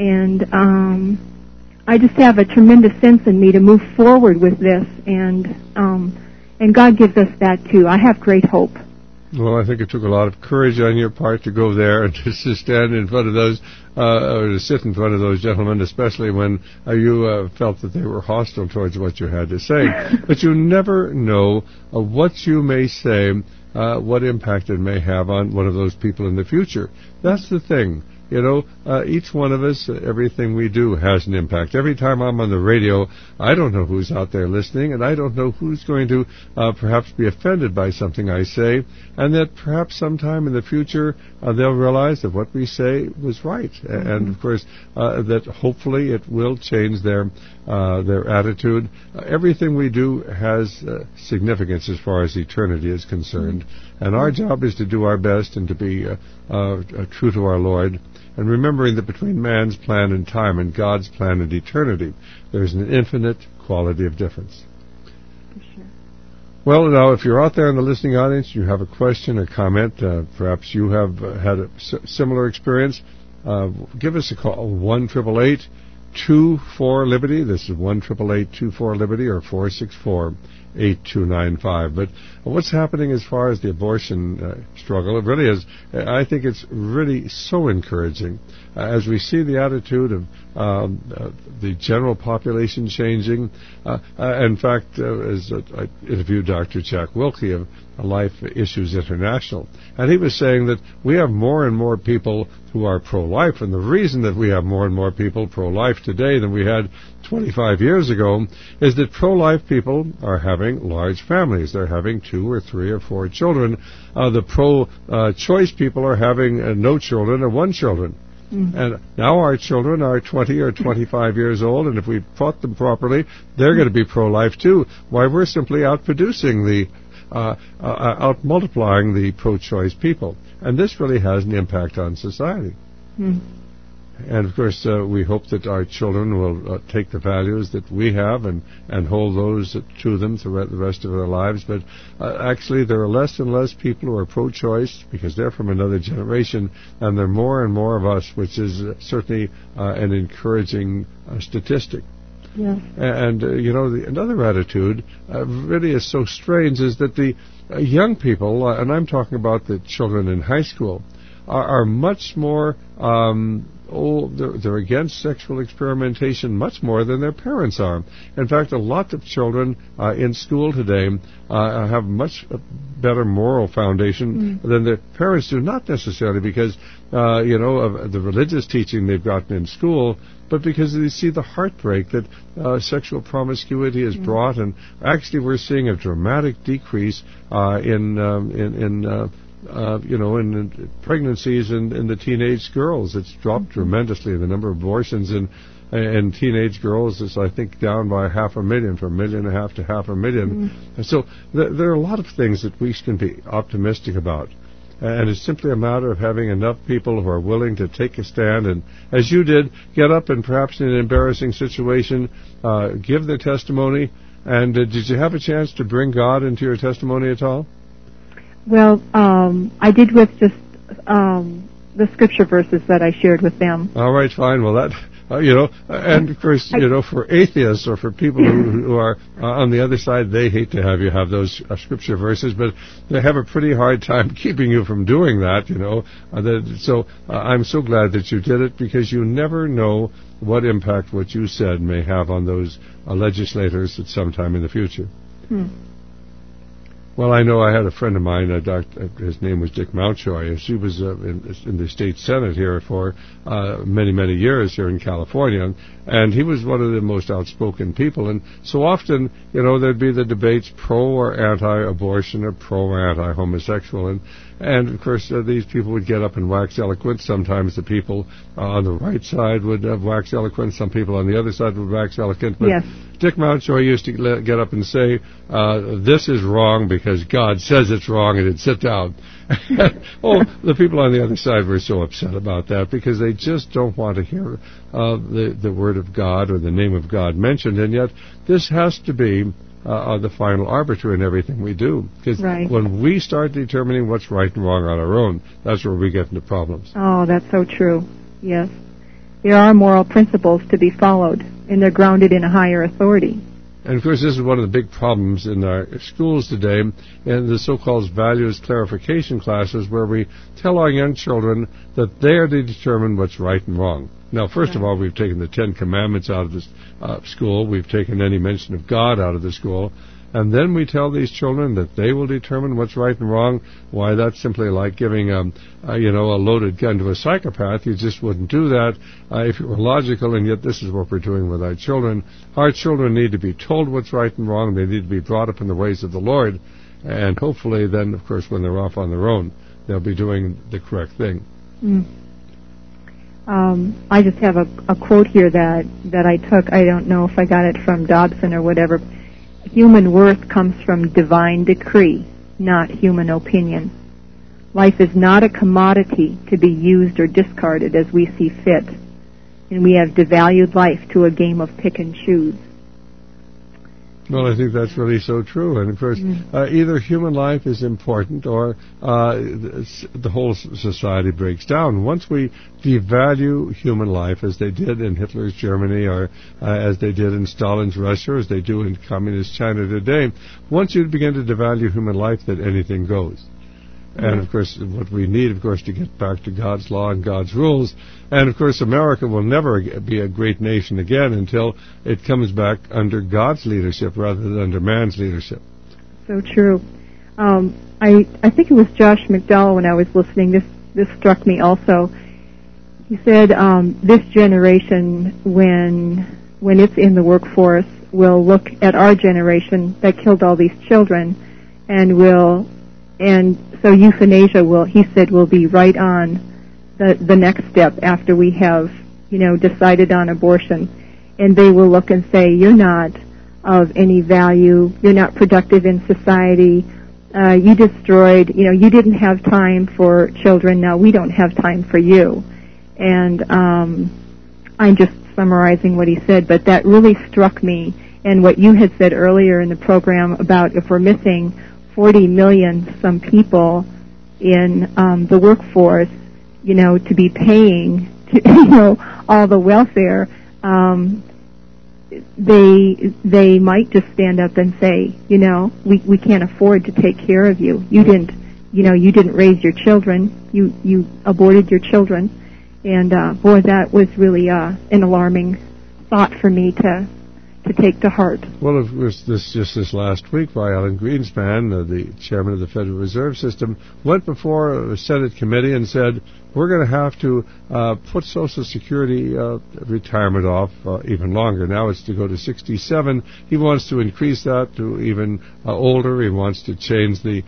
I just have a tremendous sense in me to move forward with this, and God gives us that too. I have great hope. Well, I think it took a lot of courage on your part to go there and to stand in front of those, or to sit in front of those gentlemen, especially when you felt that they were hostile towards what you had to say. But you never know what you may say, what impact it may have on one of those people in the future. That's the thing. Each one of us, everything we do has an impact. Every time I'm on the radio, I don't know who's out there listening, and I don't know who's going to perhaps be offended by something I say, and that perhaps sometime in the future they'll realize that what we say was right. And, of course, that hopefully it will change their attitude. Everything we do has significance as far as eternity is concerned, and our job is to do our best and to be true to our Lord. And remembering that between man's plan and time and God's plan and eternity, there's an infinite quality of difference. For sure. Well, now, if you're out there in the listening audience, you have a question or comment, perhaps you have had a similar experience, give us a call, 1-888-24-LIBERTY. This is 1-888-24-LIBERTY or 464-8295. But what's happening as far as the abortion struggle, it really is, I think it's really so encouraging as we see the attitude of the general population changing. In fact, as I interviewed Dr. Jack Wilkie of Life Issues International, and he was saying that we have more and more people who are pro-life, and the reason that we have more and more people pro-life today than we had 25 years ago is that pro-life people are having large families. They're having 2 or 3 or 4 children. The pro-choice people are having no children or 1 child. And now our children are 20 or 25 years old, and if we taught them properly, they're going to be pro-life too. Why, we're simply out-multiplying the pro-choice people. And this really has an impact on society. And, of course, we hope that our children will take the values that we have and hold those to them throughout the rest of their lives. But actually, there are less and less people who are pro-choice because they're from another generation, and there are more and more of us, which is certainly an encouraging statistic. Yes. And, another attitude really is so strange is that the young people, and I'm talking about the children in high school, are much more, they're against sexual experimentation much more than their parents are. In fact, a lot of children in school today have much better moral foundation than their parents do, not necessarily because, of the religious teaching they've gotten in school, but because they see the heartbreak that sexual promiscuity has brought, and actually we're seeing a dramatic decrease in pregnancies in the teenage girls. It's dropped tremendously. The number of abortions in teenage girls is, I think, down by 500,000, from 1.5 million to 500,000. And so there are a lot of things that we can be optimistic about. And it's simply a matter of having enough people who are willing to take a stand and, as you did, get up and perhaps in an embarrassing situation, give their testimony. And did you have a chance to bring God into your testimony at all? Well, I did with just the scripture verses that I shared with them. All right, fine. Well, that, and of course, for atheists or for people who are on the other side, they hate to have you have those scripture verses, but they have a pretty hard time keeping you from doing that, So I'm so glad that you did it, because you never know what impact what you said may have on those legislators at some time in the future. Well, I know I had a friend of mine, his name was Dick Mountjoy. She was in the state senate here for many, many years here in California, and he was one of the most outspoken people. And so often, there'd be the debates pro or anti-abortion or pro or anti-homosexual, and of course these people would get up and wax eloquent. Sometimes the people on the right side would wax eloquent. Some people on the other side would wax eloquent. But yes. Dick Mountjoy used to get up and say, this is wrong because God says it's wrong, and he'd sit down. The people on the other side were so upset about that because they just don't want to hear the word of God or the name of God mentioned, and yet this has to be the final arbiter in everything we do. Because when we start determining what's right and wrong on our own, that's where we get into problems. Oh, that's so true. Yes. There are moral principles to be followed, and they're grounded in a higher authority. And, of course, this is one of the big problems in our schools today, and the so-called values clarification classes, where we tell our young children that they are to determine what's right and wrong. Now, first of all, we've taken the Ten Commandments out of this school. We've taken any mention of God out of the school. And then we tell these children that they will determine what's right and wrong. Why, that's simply like giving a loaded gun to a psychopath. You just wouldn't do that if you were logical, and yet this is what we're doing with our children. Our children need to be told what's right and wrong. They need to be brought up in the ways of the Lord. And hopefully then, of course, when they're off on their own, they'll be doing the correct thing. I just have a quote here that I took. I don't know if I got it from Dobson or whatever. Human worth comes from divine decree, not human opinion. Life is not a commodity to be used or discarded as we see fit, and we have devalued life to a game of pick and choose. Well, I think that's really so true. And, of course, either human life is important or the whole society breaks down. Once we devalue human life, as they did in Hitler's Germany or as they did in Stalin's Russia, or as they do in communist China today, once you begin to devalue human life, then anything goes. And, of course, what we need, of course, to get back to God's law and God's rules. And, of course, America will never be a great nation again until it comes back under God's leadership rather than under man's leadership. So true. I think it was Josh McDowell when I was listening. This struck me also. He said this generation, when it's in the workforce, will look at our generation that killed all these children and so euthanasia will be right on the next step after we have, decided on abortion. And they will look and say, you're not of any value, you're not productive in society, you destroyed, you didn't have time for children, now we don't have time for you. And I'm just summarizing what he said, but that really struck me, and what you had said earlier in the program about if we're missing 40 million some people in the workforce, to be paying, all the welfare, they might just stand up and say, we can't afford to take care of you. You didn't raise your children. You aborted your children. And boy, that was really an alarming thought for me to take to heart. Well, it was this last week, Alan Greenspan, the chairman of the Federal Reserve System, went before a Senate committee and said, we're going to have to put Social Security retirement off even longer. Now it's to go to 67. He wants to increase that to even older. He wants to change the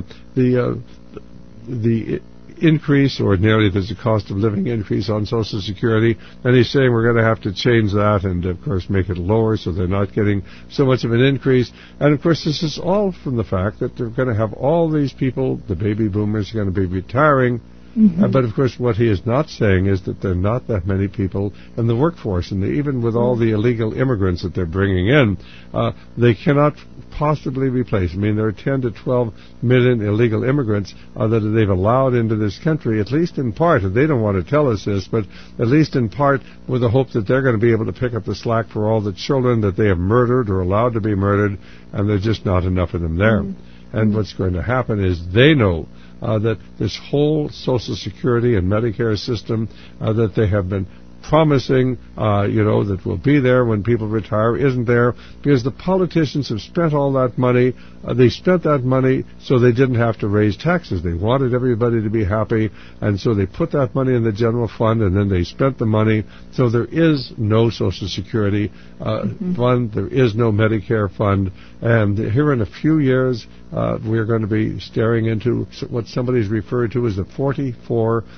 increase, ordinarily there's a cost of living increase on Social Security, and he's saying we're going to have to change that and, of course, make it lower so they're not getting so much of an increase. And, of course, this is all from the fact that they're going to have all these people, the baby boomers, are going to be retiring. But, of course, what he is not saying is that there are not that many people in the workforce, and even with all the illegal immigrants that they're bringing in, they cannot possibly replace. I mean, there are 10 to 12 million illegal immigrants that they've allowed into this country, at least in part, and they don't want to tell us this, but at least in part with the hope that they're going to be able to pick up the slack for all the children that they have murdered or allowed to be murdered, and there's just not enough of them there. And what's going to happen is they know that this whole Social Security and Medicare system that they have been promising, that will be there when people retire, isn't there, because the politicians have spent all that money. They spent that money so they didn't have to raise taxes. They wanted everybody to be happy, and so they put that money in the general fund, and then they spent the money. So there is no Social Security fund. There is no Medicare fund. And here in a few years, we're going to be staring into what somebody's referred to as a $44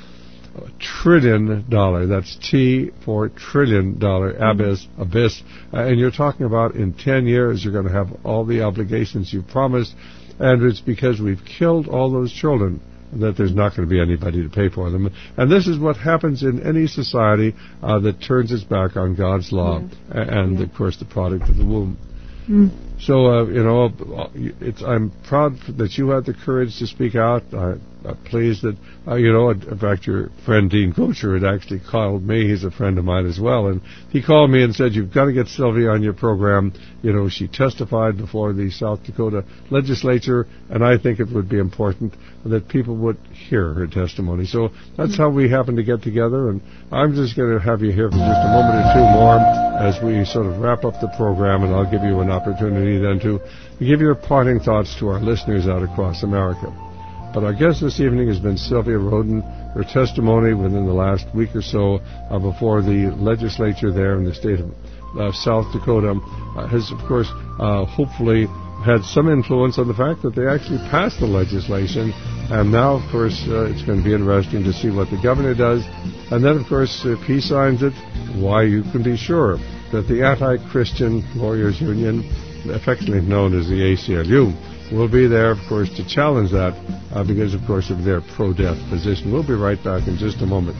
trillion dollar. That's T for trillion dollar abyss. And you're talking about in 10 years you're going to have all the obligations you promised, and it's because we've killed all those children that there's not going to be anybody to pay for them. And this is what happens in any society that turns its back on God's law and, of course, the product of the womb. So, I'm proud that you had the courage to speak out. I'm pleased that, in fact, your friend Dean Gocher had actually called me. He's a friend of mine as well. And he called me and said, you've got to get Sylvia on your program. She testified before the South Dakota legislature, and I think it would be important that people would hear her testimony. So that's how we happened to get together. And I'm just going to have you here for just a moment or two more as we sort of wrap up the program, and I'll give you an opportunity then to give your parting thoughts to our listeners out across America. But our guest this evening has been Sylvia Rhoden. Her testimony within the last week or so before the legislature there in the state of South Dakota has, of course, hopefully had some influence on the fact that they actually passed the legislation. And now, of course, it's going to be interesting to see what the governor does. And then, of course, if he signs it, why, you can be sure that the Anti-Christian Lawyers Union, affectionately known as the ACLU, will be there, of course, to challenge that because, of course, of their pro-death position. We'll be right back in just a moment.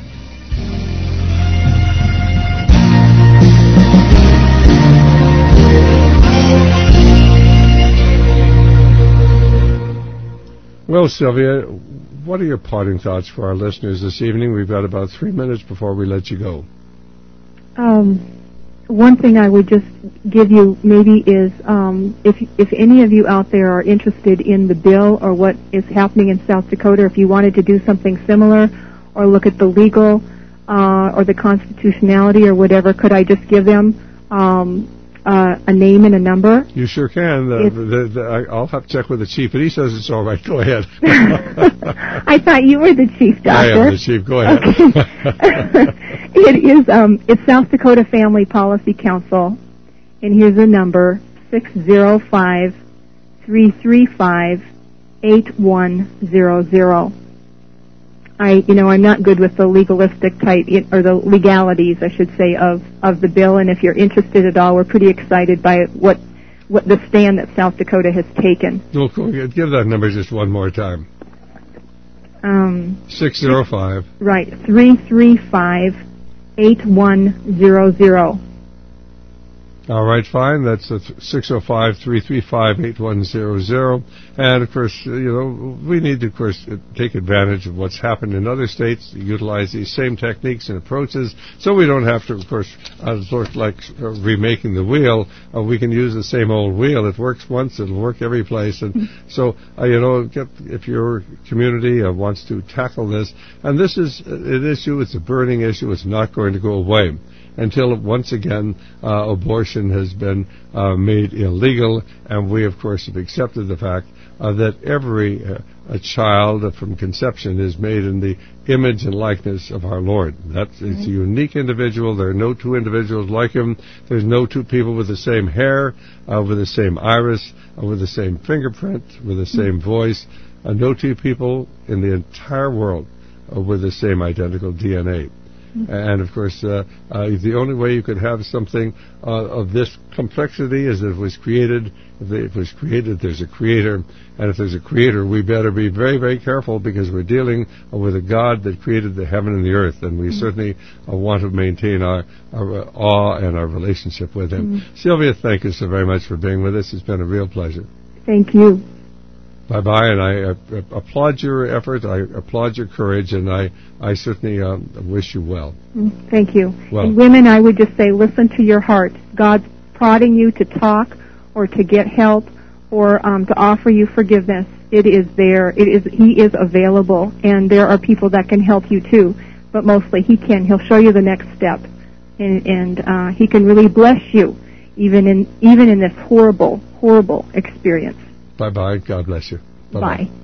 Well, Sylvia, what are your parting thoughts for our listeners this evening? We've got about 3 minutes before we let you go. One thing I would just give you maybe is if any of you out there are interested in the bill or what is happening in South Dakota, if you wanted to do something similar or look at the legal or the constitutionality or whatever, could I just give them a name and a number? You sure can. I'll have to check with the chief, but he says it's all right. Go ahead. I thought you were the chief, Doctor. I am the chief. Go ahead. Okay. It's South Dakota Family Policy Council, and here's the number, 605-335-8100. I'm not good with the legalistic type, or the legalities, I should say, of the bill, and if you're interested at all, we're pretty excited by what the stand that South Dakota has taken. Well, cool. Give that number just one more time. 605. Right, 335-8100. All right, fine. That's 605-335-8100. And, of course, we need to, of course, take advantage of what's happened in other states, utilize these same techniques and approaches, so we don't have to, of course, like remaking the wheel. We can use the same old wheel. It works once, it'll work every place. And so, if your community wants to tackle this, and this is an issue, it's a burning issue, it's not going to go away until once again abortion has been made illegal, and we, of course, have accepted the fact that every a child from conception is made in the image and likeness of our Lord. It's a unique individual. There are no two individuals like him. There's no two people with the same hair, with the same iris, with the same fingerprint, with the same voice. No two people in the entire world with the same identical DNA. And, of course, the only way you could have something of this complexity is if it was created. If it was created, there's a creator. And if there's a creator, we better be very, very careful because we're dealing with a God that created the heaven and the earth. And we certainly want to maintain our awe and our relationship with him. Sylvia, thank you so very much for being with us. It's been a real pleasure. Thank you. Bye-bye, and I applaud your effort, I applaud your courage, and I certainly wish you well. Thank you. Well, and women, I would just say, listen to your heart. God's prodding you to talk or to get help or to offer you forgiveness. It is there. He is available, and there are people that can help you too, but mostly He can. He'll show you the next step, and He can really bless you, even in this horrible, horrible experience. Bye-bye. God bless you. Bye-bye. Bye.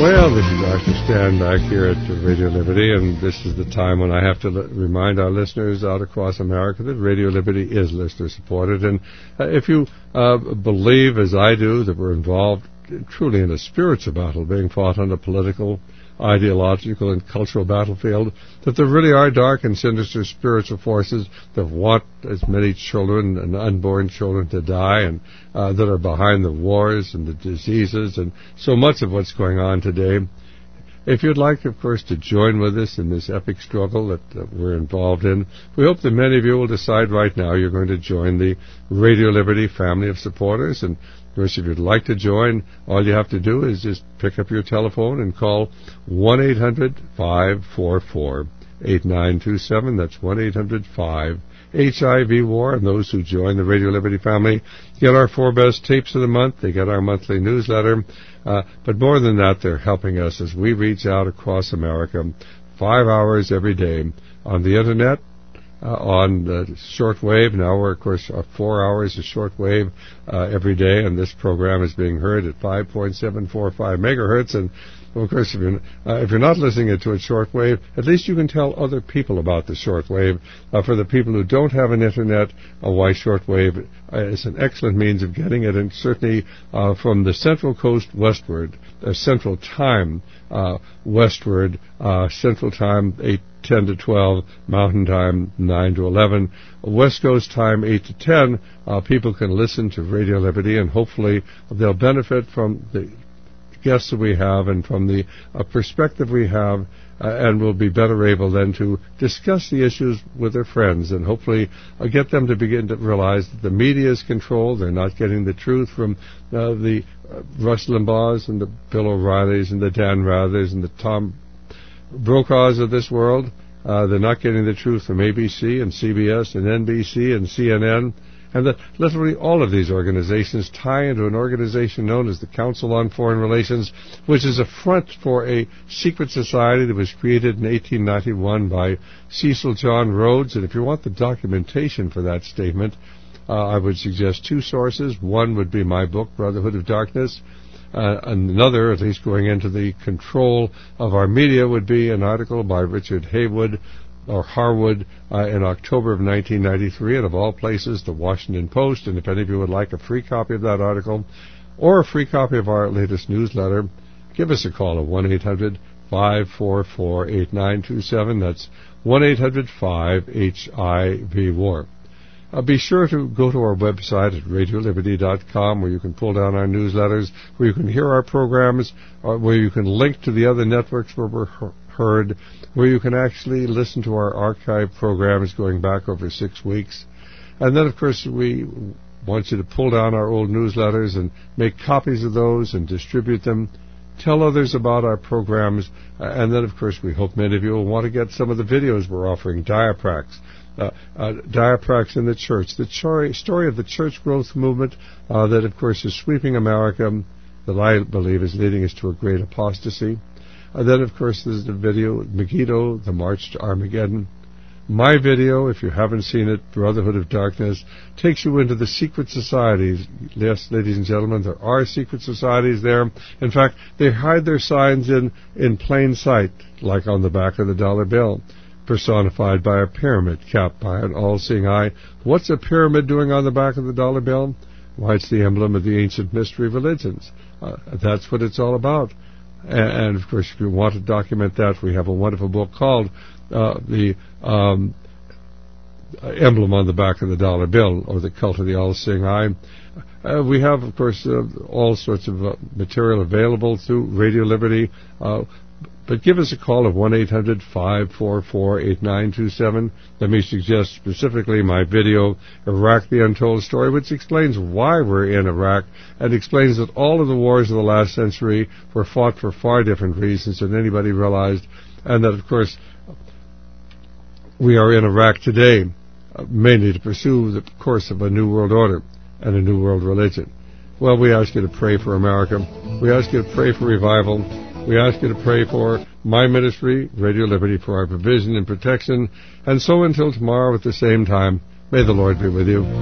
Well, this is Dr. Stan back here at Radio Liberty, and this is the time when I have to remind our listeners out across America that Radio Liberty is listener-supported. And if you believe, as I do, that we're involved truly in a spiritual battle being fought on a political, ideological, and cultural battlefield, that there really are dark and sinister spiritual forces that want as many children and unborn children to die, and that are behind the wars and the diseases and so much of what's going on today. If you'd like, of course, to join with us in this epic struggle that we're involved in, we hope that many of you will decide right now you're going to join the Radio Liberty family of supporters. And of course, if you'd like to join, all you have to do is just pick up your telephone and call 1-800-544-8927. That's 1-800-5-HIV-WAR. And those who join the Radio Liberty family get our 4 best tapes of the month. They get our monthly newsletter. But more than that, they're helping us as we reach out across America 5 hours every day on the Internet, on the shortwave. Now we're, of course, 4 hours of shortwave every day, and this program is being heard at 5.745 megahertz. And, of course, if you're not listening to it shortwave, at least you can tell other people about the shortwave. For the people who don't have an Internet, why shortwave is an excellent means of getting it, and certainly from the Central Coast westward, Central Time westward, Central Time 8:10 to 12, Mountain Time 9 to 11, West Coast Time 8 to 10. People can listen to Radio Liberty, and hopefully they'll benefit from the guests that we have and from the perspective we have, and will be better able then to discuss the issues with their friends, and hopefully get them to begin to realize that the media is controlled. They're not getting the truth from the Rush Limbaughs and the Bill O'Reillys and the Dan Rathers and the Tom Brokaws of this world. They're not getting the truth from ABC and CBS and NBC and CNN. And that literally all of these organizations tie into an organization known as the Council on Foreign Relations, which is a front for a secret society that was created in 1891 by Cecil John Rhodes. And if you want the documentation for that statement, I would suggest 2 sources. One would be my book, Brotherhood of Darkness. Another, at least going into the control of our media, would be an article by Richard Haywood, or Harwood, in October of 1993, and of all places, the Washington Post. And if any of you would like a free copy of that article or a free copy of our latest newsletter, give us a call at 1-800-544-8927. That's 1-800-5HIV-WAR. Be sure to go to our website at radioliberty.com, where you can pull down our newsletters, where you can hear our programs, where you can link to the other networks where we're heard, where you can actually listen to our archive programs going back over 6 weeks. And then, of course, we want you to pull down our old newsletters and make copies of those and distribute them. Tell others about our programs. And then, of course, we hope many of you will want to get some of the videos we're offering, Diaprax. Diaprax in the Church, the story of the church growth movement that, of course, is sweeping America, that I believe is leading us to a great apostasy. Then, of course, there's the video, Megiddo, the March to Armageddon. My video, if you haven't seen it, Brotherhood of Darkness, takes you into the secret societies. Yes, ladies and gentlemen, there are secret societies there. In fact, they hide their signs in plain sight, like on the back of the dollar bill, personified by a pyramid capped by an all-seeing eye. What's a pyramid doing on the back of the dollar bill? Why, it's the emblem of the ancient mystery religions. That's what it's all about. And, of course, if you want to document that, we have a wonderful book called The Emblem on the Back of the Dollar Bill, or The Cult of the All-Seeing Eye. We have, of course, all sorts of material available through Radio Liberty. But give us a call at 1-800-544-8927. Let me suggest specifically my video, Iraq, the Untold Story, which explains why we're in Iraq and explains that all of the wars of the last century were fought for far different reasons than anybody realized, and that, of course, we are in Iraq today mainly to pursue the course of a new world order and a new world religion. Well, we ask you to pray for America. We ask you to pray for revival. We ask you to pray for my ministry, Radio Liberty, for our provision and protection. And so until tomorrow at the same time, may the Lord be with you.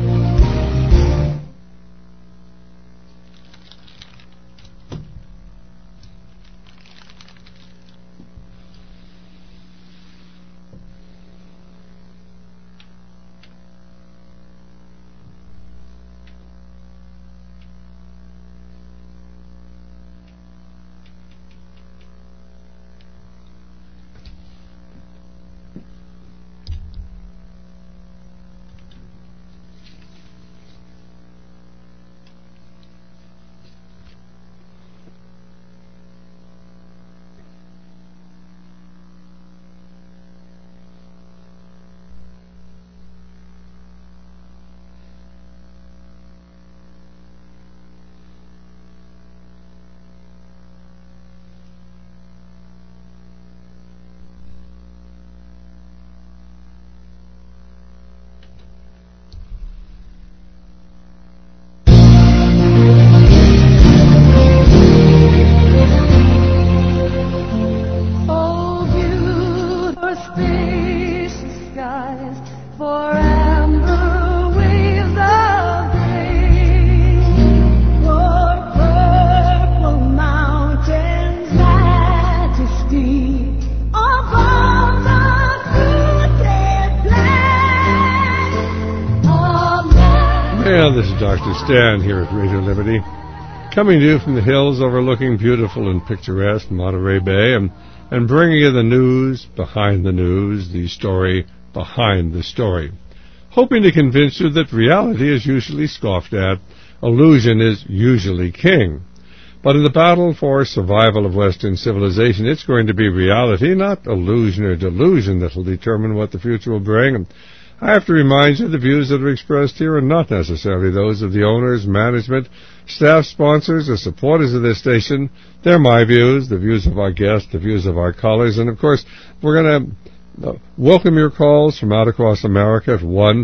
And this is Dr. Stan here at Radio Liberty, coming to you from the hills overlooking beautiful and picturesque Monterey Bay, and bringing you the news behind the news, the story behind the story, hoping to convince you that reality is usually scoffed at, illusion is usually king. But in the battle for survival of Western civilization, it's going to be reality, not illusion or delusion, that will determine what the future will bring. I have to remind you the views that are expressed here are not necessarily those of the owners, management, staff, sponsors, or supporters of this station. They're my views, the views of our guests, the views of our callers, and of course, we're going to welcome your calls from out across America at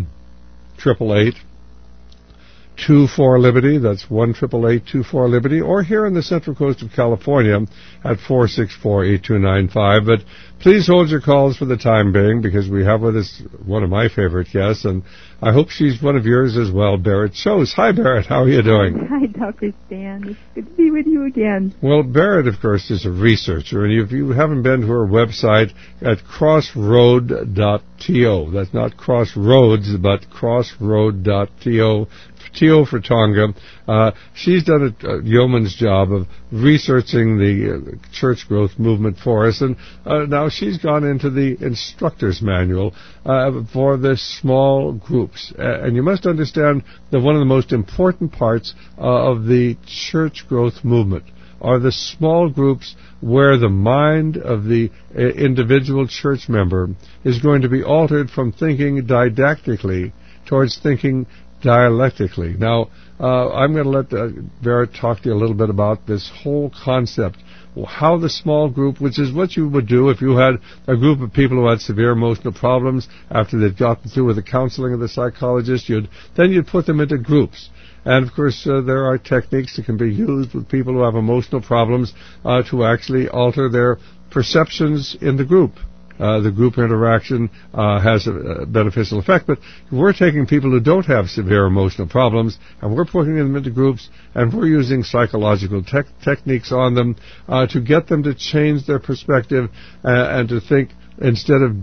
1-888-24-LIBERTY. That's 1-888-24-LIBERTY, or here on the Central Coast of California at 464-8295. But please hold your calls for the time being, because we have with us one of my favorite guests, and I hope she's one of yours as well, Berit Schoos. Hi, Berit. How are you doing? Hi, Dr. Stan. It's good to be with you again. Well, Berit, of course, is a researcher, and if you haven't been to her website at crossroad.to, that's not crossroads, but crossroad.to, T.O. for Tonga. She's done a yeoman's job of researching the church growth movement for us, and now she's gone into the instructor's manual for the small groups. And you must understand that one of the most important parts of the church growth movement are the small groups, where the mind of the individual church member is going to be altered from thinking didactically towards thinking dialectically. Now, I'm going to let Berit talk to you a little bit about this whole concept, how the small group, which is what you would do if you had a group of people who had severe emotional problems, after they'd gotten through with the counseling of the psychologist, you'd put them into groups. And, of course, there are techniques that can be used with people who have emotional problems to actually alter their perceptions in the group. The group interaction has a beneficial effect, but we're taking people who don't have severe emotional problems, and we're putting them into groups, and we're using psychological techniques on them to get them to change their perspective and to think instead of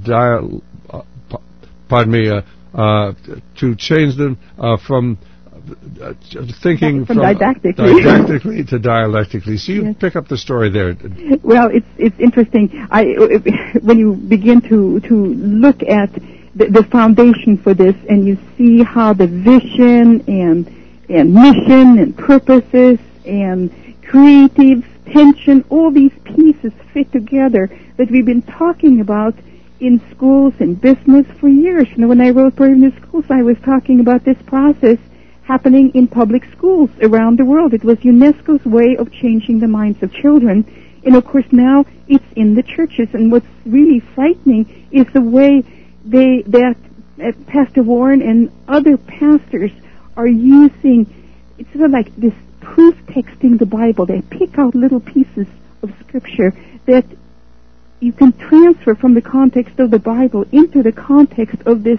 to change them from thinking from didactically to dialectically. So you pick up the story there. Well, it's interesting. When you begin to look at the foundation for this, and you see how the vision and mission and purposes and creative tension, all these pieces fit together that we've been talking about in schools and business for years. You know, when I wrote Brave New Schools, I was talking about this process happening in public schools around the world. It was UNESCO's way of changing the minds of children. And, of course, now it's in the churches. And what's really frightening is the way that Pastor Warren and other pastors are using, it's sort of like this proof texting the Bible. They pick out little pieces of Scripture that you can transfer from the context of the Bible into the context of this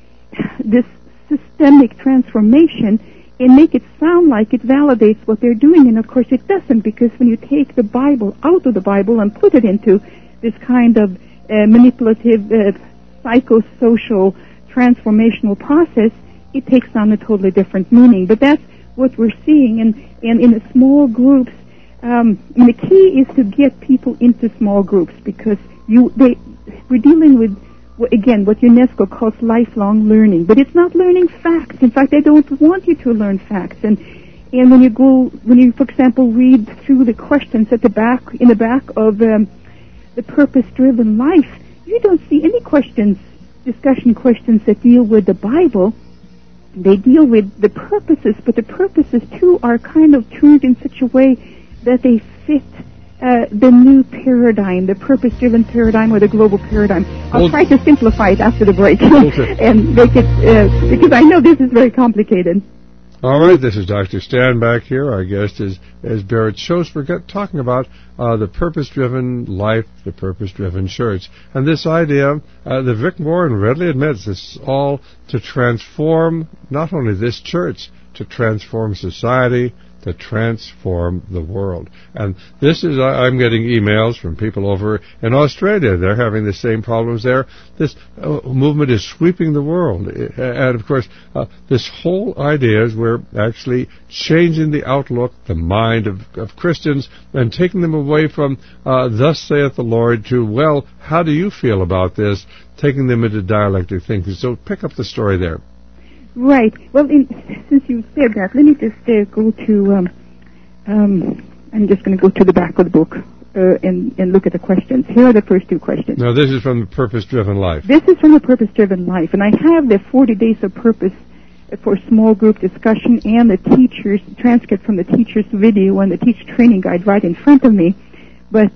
systemic transformation, and make it sound like it validates what they're doing. And of course it doesn't, because when you take the Bible out of the Bible and put it into this kind of manipulative psychosocial transformational process, it takes on a totally different meaning. But that's what we're seeing, and in the small groups, and the key is to get people into small groups, because we're dealing with, again, what UNESCO calls lifelong learning. But it's not learning facts. In fact, they don't want you to learn facts. And when you, for example, read through the questions in the back of the purpose-driven life, you don't see any discussion questions that deal with the Bible. They deal with the purposes, but the purposes, too, are kind of tuned in such a way that they fit the new paradigm, the purpose-driven paradigm, or the global paradigm. I'll try to simplify it after the break and make it, because I know this is very complicated. All right, this is Dr. Stan back here. Our guest is Berit Schoos. We're talking about the purpose-driven life, the purpose-driven church. And this idea, that Rick Warren readily admits, is all to transform not only this church, to transform society, that transform the world. And this is, I'm getting emails from people over in Australia. They're having the same problems there. This movement is sweeping the world. And, of course, this whole idea is we're actually changing the outlook, the mind of Christians, and taking them away from, thus saith the Lord, to, well, how do you feel about this? Taking them into dialectic thinking. So pick up the story there. Right. Well, since you said that, let me just go to, I'm just going to go to the back of the book and look at the questions. Here are the first two questions. Now, this is from the Purpose-Driven Life. This is from the Purpose-Driven Life, and I have the 40 Days of Purpose for small group discussion and the teacher's transcript from the teacher's video and the teacher training guide right in front of me. But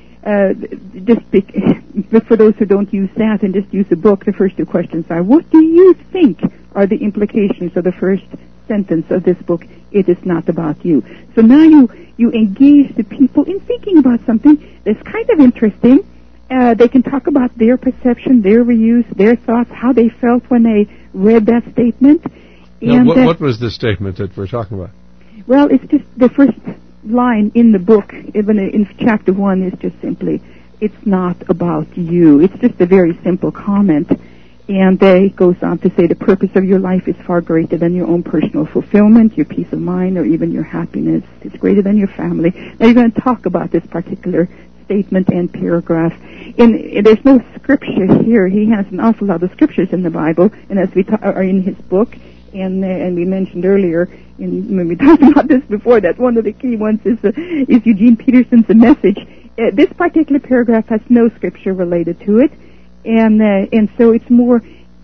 but for those who don't use that and just use the book, the first two questions are, what do you think are the implications of the first sentence of this book? It is not about you. So now you engage the people in thinking about something that's kind of interesting. They can talk about their perception, their views, their thoughts, how they felt when they read that statement. Now, what was the statement that we're talking about? Well, it's just the first line in the book, even in chapter 1, is just simply, it's not about you. It's just a very simple comment. And it goes on to say the purpose of your life is far greater than your own personal fulfillment, your peace of mind, or even your happiness. It's greater than your family. Now you're going to talk about this particular statement and paragraph. And there's no scripture here. He has an awful lot of scriptures in the Bible, and as we are in his book, and we mentioned earlier, when we talked about this before, that one of the key ones is Eugene Peterson's The Message. This particular paragraph has no scripture related to it. And so it's more,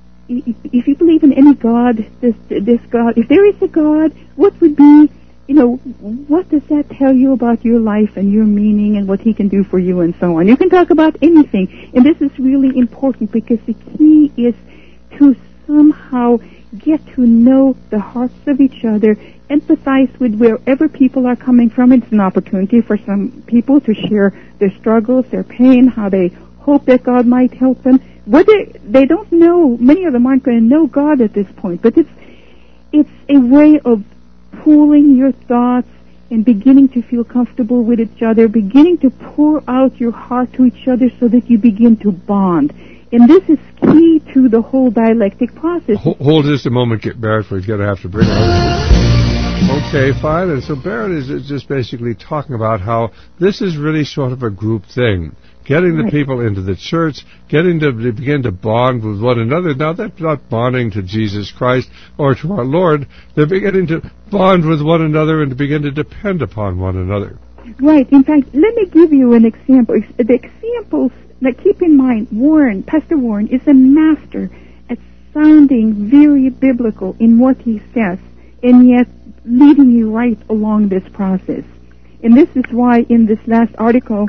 if you believe in any God, this God, if there is a God, what would be, what does that tell you about your life and your meaning and what He can do for you and so on? You can talk about anything, and this is really important because the key is to somehow get to know the hearts of each other, empathize with wherever people are coming from. It's an opportunity for some people to share their struggles, their pain, how they hope that God might help them. Whether they don't know, many of them aren't going to know God at this point, but it's a way of pooling your thoughts and beginning to feel comfortable with each other, beginning to pour out your heart to each other so that you begin to bond. And this is key to the whole dialectic process. Hold just a moment, Barrett, we're going to have to bring her. Okay, fine. And so Barrett is just basically talking about how this is really sort of a group thing. Getting the people into the church, getting to begin to bond with one another. Now, that's not bonding to Jesus Christ or to our Lord. They're beginning to bond with one another and to begin to depend upon one another. Right. In fact, let me give you an example. The examples, now keep in mind, Pastor Warren is a master at sounding very biblical in what he says, and yet leading you right along this process. And this is why in this last article,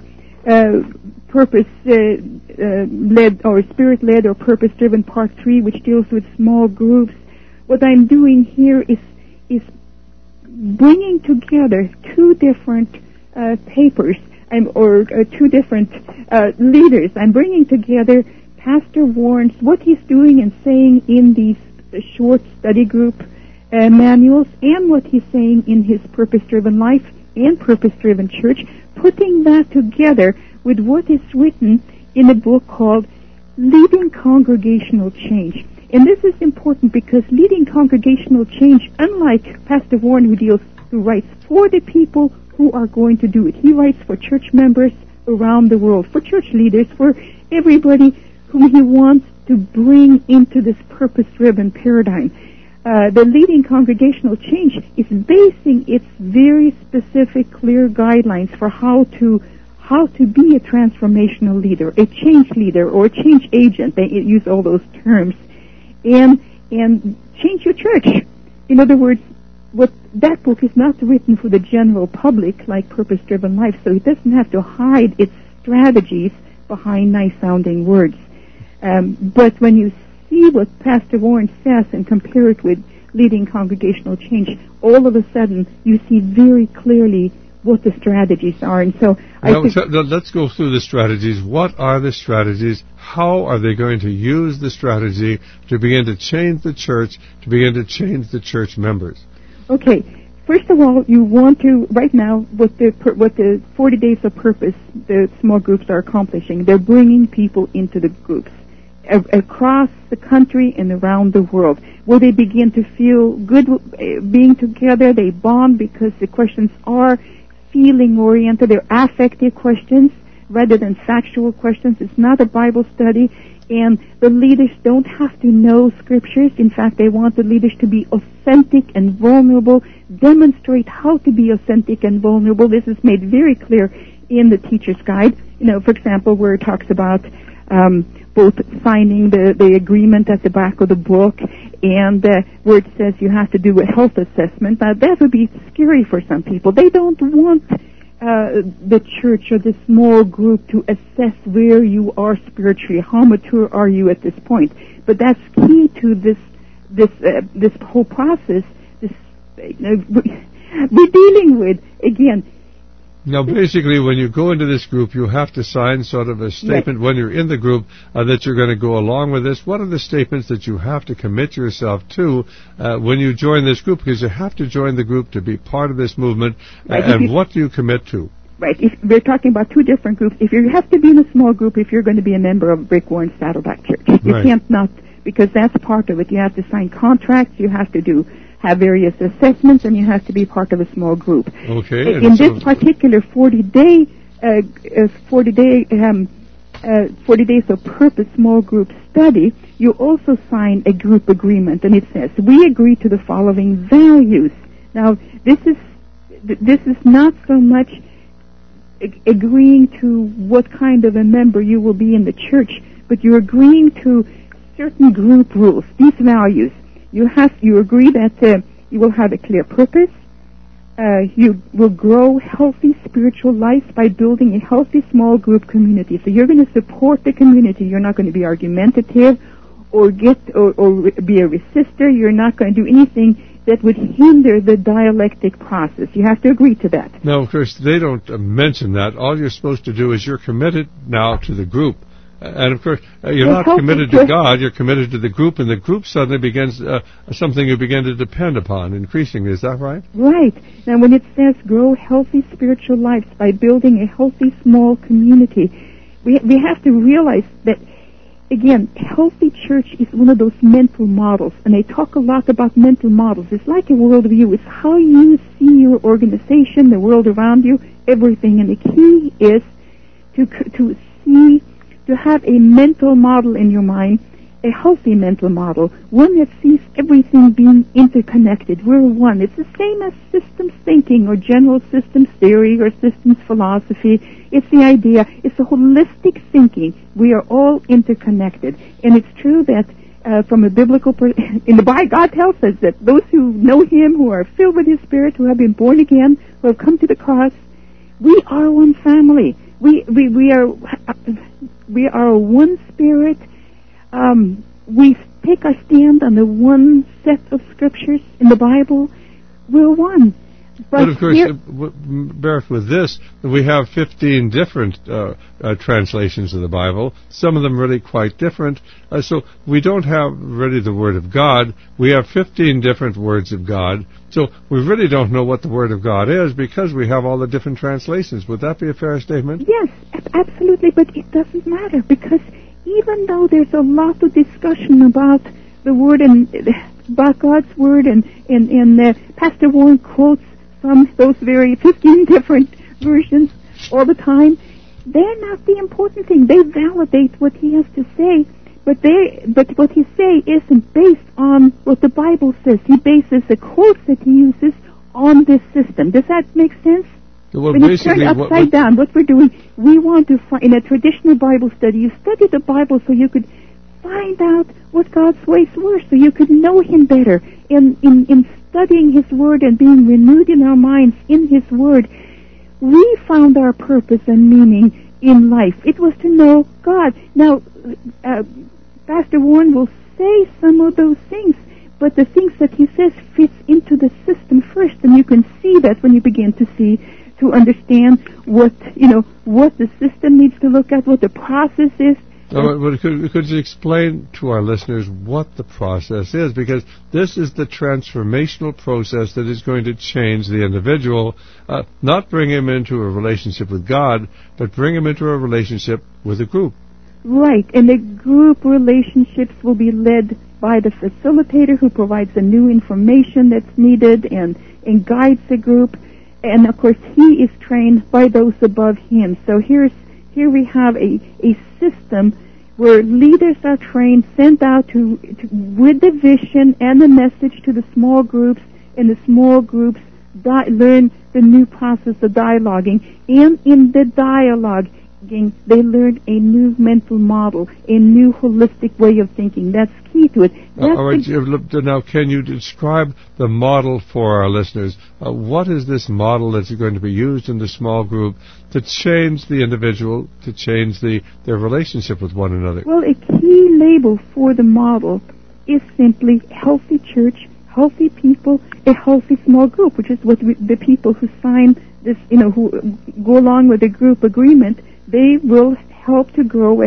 purpose-led or spirit-led or purpose-driven part 3, which deals with small groups, what I'm doing here is bringing together two different papers or two different leaders. I'm bringing together Pastor Warren's, what he's doing and saying in these short study group manuals, and what he's saying in his Purpose-Driven Life and Purpose-Driven Church, putting that together with what is written in a book called Leading Congregational Change. And this is important because leading congregational change, unlike Pastor Warren who writes for the people who are going to do it, he writes for church members around the world, for church leaders, for everybody whom he wants to bring into this purpose-driven paradigm. The leading congregational change is basing its very specific, clear guidelines for how to be a transformational leader, a change leader, or a change agent. They use all those terms, and change your church. In other words, that book is not written for the general public like Purpose-Driven Life, so it doesn't have to hide its strategies behind nice-sounding words. But when you see what Pastor Warren says and compare it with leading congregational change, all of a sudden you see very clearly what the strategies are. And so let's go through the strategies. What are the strategies? How are they going to use the strategy to begin to change the church, to begin to change the church members? Okay. first of all, you want to, right now, what the 40 Days of Purpose, the small groups are accomplishing, they're bringing people into the groups across the country and around the world, where they begin to feel good being together. They bond because the questions are feeling-oriented. They're affective questions rather than factual questions. It's not a Bible study, and the leaders don't have to know scriptures. In fact, they want the leaders to be authentic and vulnerable, demonstrate how to be authentic and vulnerable. This is made very clear in the Teacher's Guide. For example, where it talks about both signing the agreement at the back of the book and where it says you have to do a health assessment. Now, that would be scary for some people. They don't want the church or the small group to assess where you are spiritually, how mature are you at this point. But that's key to this whole process. We're dealing with, again. Now, basically, when you go into this group, you have to sign sort of a statement when you're in the group that you're going to go along with this. What are the statements that you have to commit yourself to when you join this group? Because you have to join the group to be part of this movement. Right. And what do you commit to? Right. We're talking about two different groups. If you have to be in a small group, if you're going to be a member of Rick Warren's Saddleback Church, you can't not, because that's part of it. You have to sign contracts. You have to have various assessments, and you have to be part of a small group. Okay. In this particular 40 Days of Purpose small group study, you also sign a group agreement, and it says, we agree to the following values. Now, this is not so much agreeing to what kind of a member you will be in the church, but you're agreeing to certain group rules, these values. You agree that you will have a clear purpose. You will grow healthy spiritual life by building a healthy small group community. So you're going to support the community. You're not going to be argumentative or be a resistor. You're not going to do anything that would hinder the dialectic process. You have to agree to that. Now, of course, they don't mention that. All you're supposed to do is you're committed now to the group. And, of course, you're not committed to God, you're committed to the group, and the group suddenly begins something you begin to depend upon increasingly. Is that right? Right. Now, when it says grow healthy spiritual lives by building a healthy small community, we have to realize that, again, healthy church is one of those mental models, and they talk a lot about mental models. It's like a worldview. It's how you see your organization, the world around you, everything. And the key is to have a mental model in your mind, a healthy mental model, one that sees everything being interconnected. We're one. It's the same as systems thinking or general systems theory or systems philosophy. It's the idea. It's a holistic thinking. We are all interconnected. And it's true that from a biblical in the Bible, God tells us that those who know Him, who are filled with His Spirit, who have been born again, who have come to the cross, we are one family. We are one spirit. We take our stand on the one set of scriptures in the Bible. We're one. But of course, Berith, with this, we have 15 different translations of the Bible, some of them really quite different. So we don't have really the Word of God. We have 15 different words of God. So we really don't know what the Word of God is because we have all the different translations. Would that be a fair statement? Yes, absolutely, but it doesn't matter because even though there's a lot of discussion about the Word and about God's Word, and Pastor Warren quotes from those very 15 different versions all the time, they're not the important thing. They validate what he has to say, but what he says isn't based on what the Bible says. He bases the quotes that he uses on this system. Does that make sense? Well, when it's turned upside down, what we're doing, we want to find, in a traditional Bible study, you study the Bible so you could find out what God's ways were, so you could know Him better. In studying His Word and being renewed in our minds in His Word, we found our purpose and meaning in life. It was to know God. Now, Pastor Warren will say some of those things, but the things that he says fits into the system first, and you can see that when you begin to understand what the system needs to look at, what the process is, Could you explain to our listeners what the process is? Because this is the transformational process that is going to change the individual, not bring him into a relationship with God, but bring him into a relationship with a group. Right, and the group relationships will be led by the facilitator who provides the new information that's needed and guides the group. And, of course, he is trained by those above him. So here we have a system where leaders are trained, sent out with the vision and the message to the small groups, and the small groups learn the new process of dialoguing. And in the dialoguing, they learn a new mental model, a new holistic way of thinking. That's key to it. All right, now can you describe the model for our listeners? What is this model that's going to be used in the small group to change the individual, to change their relationship with one another? Well, a key label for the model is simply healthy church, healthy people, a healthy small group, which is what the people who sign this, who go along with the group agreement, they will help to grow a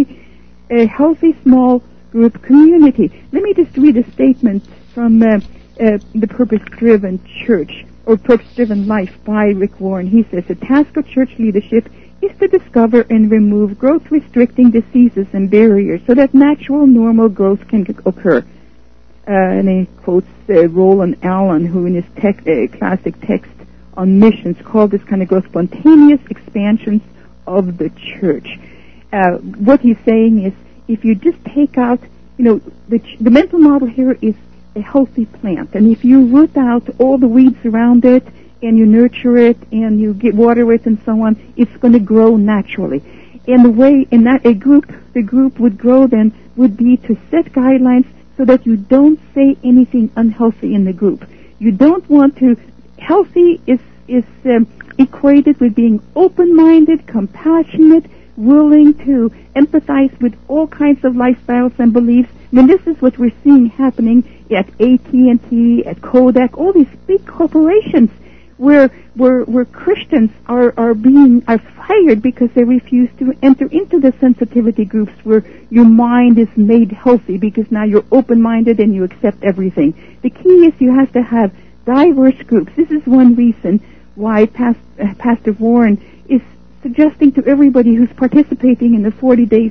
healthy small group community. Let me just read a statement from the Purpose-Driven Church, or Purpose-Driven Life by Rick Warren. He says, the task of church leadership is to discover and remove growth-restricting diseases and barriers so that natural, normal growth can occur. And he quotes Roland Allen, who in his classic text on missions called this kind of growth spontaneous expansions of the church. What he's saying is, if you just take out, the mental model here is a healthy plant, and if you root out all the weeds around it, and you nurture it, and you water it, and so on, it's going to grow naturally. And the way the group would grow then would be to set guidelines so that you don't say anything unhealthy in the group. You don't want to. Healthy is equated with being open-minded, compassionate, willing to empathize with all kinds of lifestyles and beliefs. I mean, this is what we're seeing happening at AT&T, at Kodak, all these big corporations where Christians are fired because they refuse to enter into the sensitivity groups where your mind is made healthy because now you're open-minded and you accept everything. The key is you have to have diverse groups. This is one reason why Pastor Warren is suggesting to everybody who's participating in the 40 days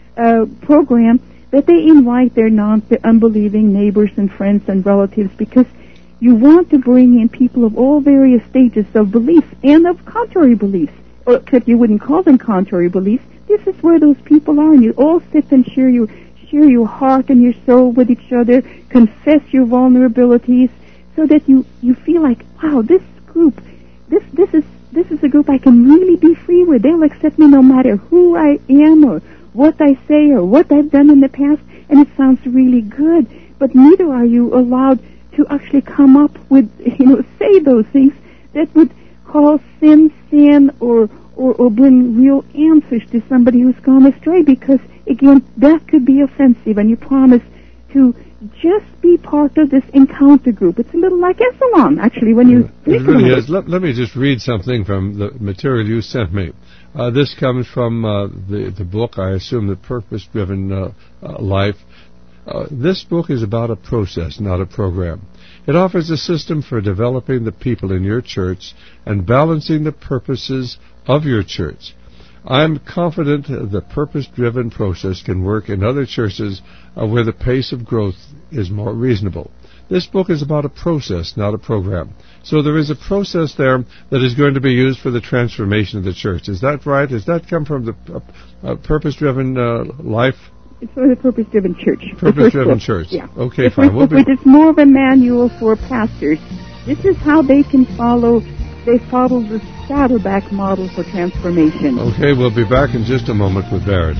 program that they invite their unbelieving neighbors and friends and relatives, because you want to bring in people of all various stages of belief and of contrary beliefs, except you wouldn't call them contrary beliefs. This is where those people are, and you all sit and share your heart and your soul with each other, confess your vulnerabilities, so that you feel like, wow, this group, this is a group I can really be free with. They'll accept me no matter who I am or what I say or what I've done in the past, and it sounds really good. But neither are you allowed to actually come up with, say those things that would call sin or bring real answers to somebody who's gone astray, because, again, that could be offensive, and you promise to just be part of this encounter group. It's a little like Esalen, actually, when you think it really about is. Let me just read something from the material you sent me. This comes from the book, I assume, The Purpose-Driven Life. This book is about a process, not a program. It offers a system for developing the people in your church and balancing the purposes of your church. I'm confident the purpose-driven process can work in other churches where the pace of growth is more reasonable. This book is about a process, not a program. So there is a process there that is going to be used for the transformation of the church. Is that right? Does that come from the purpose-driven life? It's for the Purpose-Driven Church. Purpose-Driven Church. Yeah. Okay, the fine. Which is more of a manual for pastors. This is how they can follow. They follow the Saddleback model for transformation. Okay, we'll be back in just a moment with Barrett.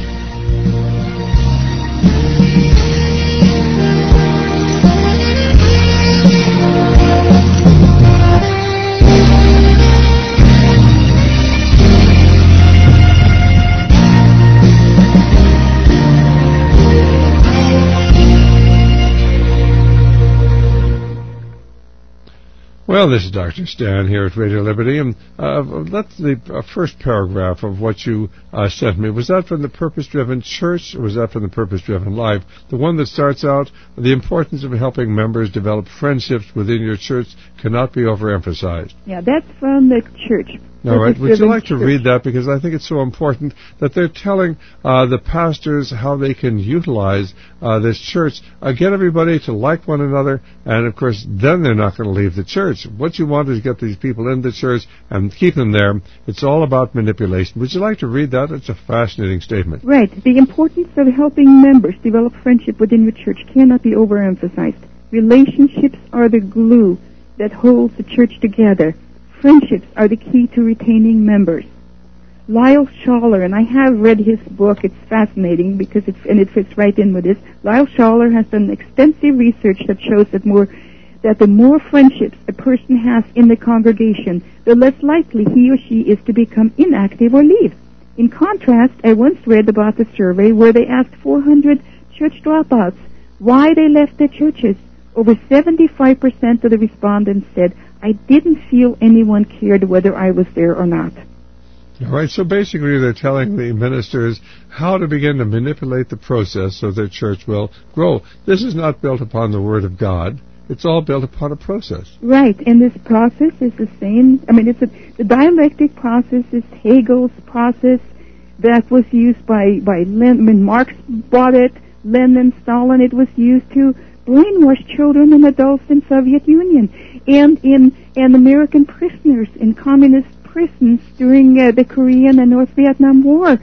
Well, this is Dr. Stan here at Radio Liberty, and that's the first paragraph of what you sent me. Was that from the Purpose-Driven Church, or was that from the Purpose-Driven Life? The one that starts out, the importance of helping members develop friendships within your church cannot be overemphasized. Yeah, that's from the church. All right. Would you like to read that? Because I think it's so important that they're telling the pastors how they can utilize this church. Get everybody to like one another, and, of course, then they're not going to leave the church. What you want is get these people in the church and keep them there. It's all about manipulation. Would you like to read that? It's a fascinating statement. Right. The importance of helping members develop friendship within your church cannot be overemphasized. Relationships are the glue that holds the church together. Friendships are the key to retaining members. Lyle Schaller, and I have read his book. It's fascinating because it fits right in with this. Lyle Schaller has done extensive research that shows that the more friendships a person has in the congregation, the less likely he or she is to become inactive or leave. In contrast, I once read about the survey where they asked 400 church dropouts why they left their churches. Over 75% of the respondents said, I didn't feel anyone cared whether I was there or not. All right, so basically they're telling the ministers how to begin to manipulate the process so their church will grow. This is not built upon the Word of God. It's all built upon a process. Right, and this process is the same. I mean, the dialectic process is Hegel's process that was used by Lenin. When Marx bought it, Lenin, Stalin, it was used to brainwash children and adults in Soviet Union and American prisoners in communist prisons during the Korean and North Vietnam War.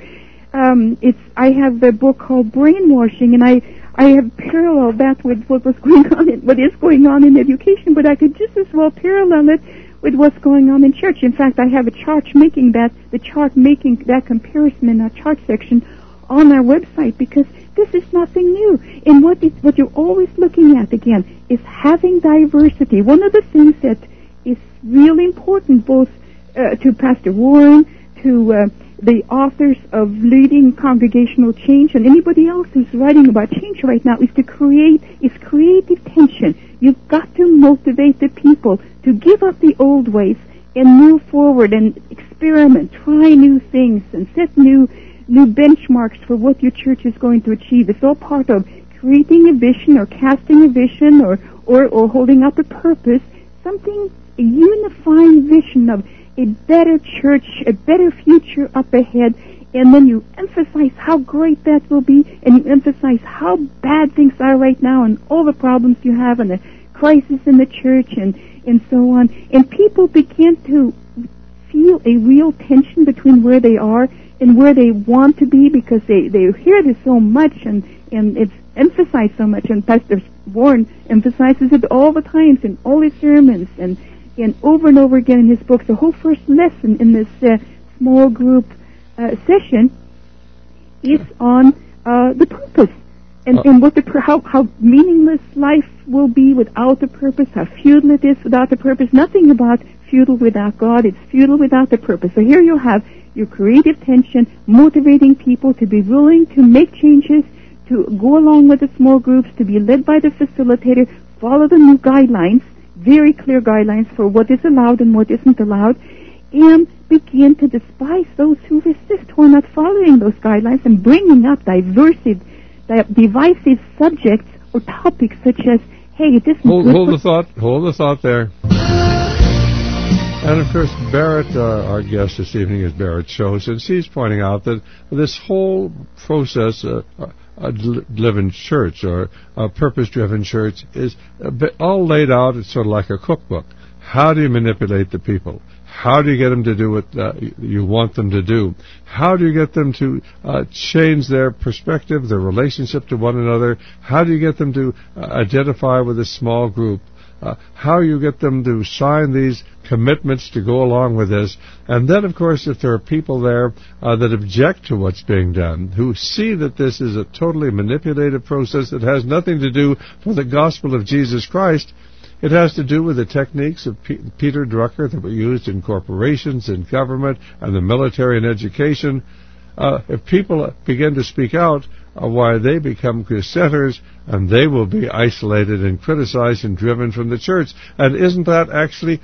I have a book called Brainwashing, and I have paralleled that with what is going on in education, but I could just as well parallel it with what's going on in church. In fact, I have a chart making that comparison in our chart section on our website, because this is nothing new. And what you're always looking at, again, is having diversity. One of the things that is really important, both to Pastor Warren, to the authors of Leading Congregational Change, and anybody else who's writing about change right now, is creative tension. You've got to motivate the people to give up the old ways and move forward and experiment, try new things, and set new benchmarks for what your church is going to achieve. It's all part of creating a vision or casting a vision or holding up a purpose, a unifying vision of a better church, a better future up ahead, and then you emphasize how great that will be, and you emphasize how bad things are right now and all the problems you have and the crisis in the church and so on. And people begin to feel a real tension between where they are and where they want to be, because they hear this so much and it's emphasized so much, and Pastor Warren emphasizes it all the times in all his sermons and over and over again in his books. The whole first lesson in this small group session is on the purpose and how meaningless life will be without a purpose, how futile it is without a purpose. Nothing about futile without God. It's futile without the purpose. So here you have your creative tension, motivating people to be willing to make changes, to go along with the small groups, to be led by the facilitator, follow the new guidelines, very clear guidelines for what is allowed and what isn't allowed, and begin to despise those who resist, who are not following those guidelines, and bringing up divisive subjects or topics such as, hey, this is hold the thought there. And, of course, Barrett, our guest this evening is Barrett Schoos, and she's pointing out that this whole process, a living church or a purpose-driven church, is all laid out. It's sort of like a cookbook. How do you manipulate the people? How do you get them to do what you want them to do? How do you get them to change their perspective, their relationship to one another? How do you get them to identify with a small group? How you get them to sign these commitments to go along with this. And then, of course, if there are people there that object to what's being done, who see that this is a totally manipulative process that has nothing to do with the gospel of Jesus Christ, it has to do with the techniques of Peter Drucker that were used in corporations, in government, and the military and education. If people begin to speak out, why they become dissenters, and they will be isolated and criticized and driven from the church. And isn't that actually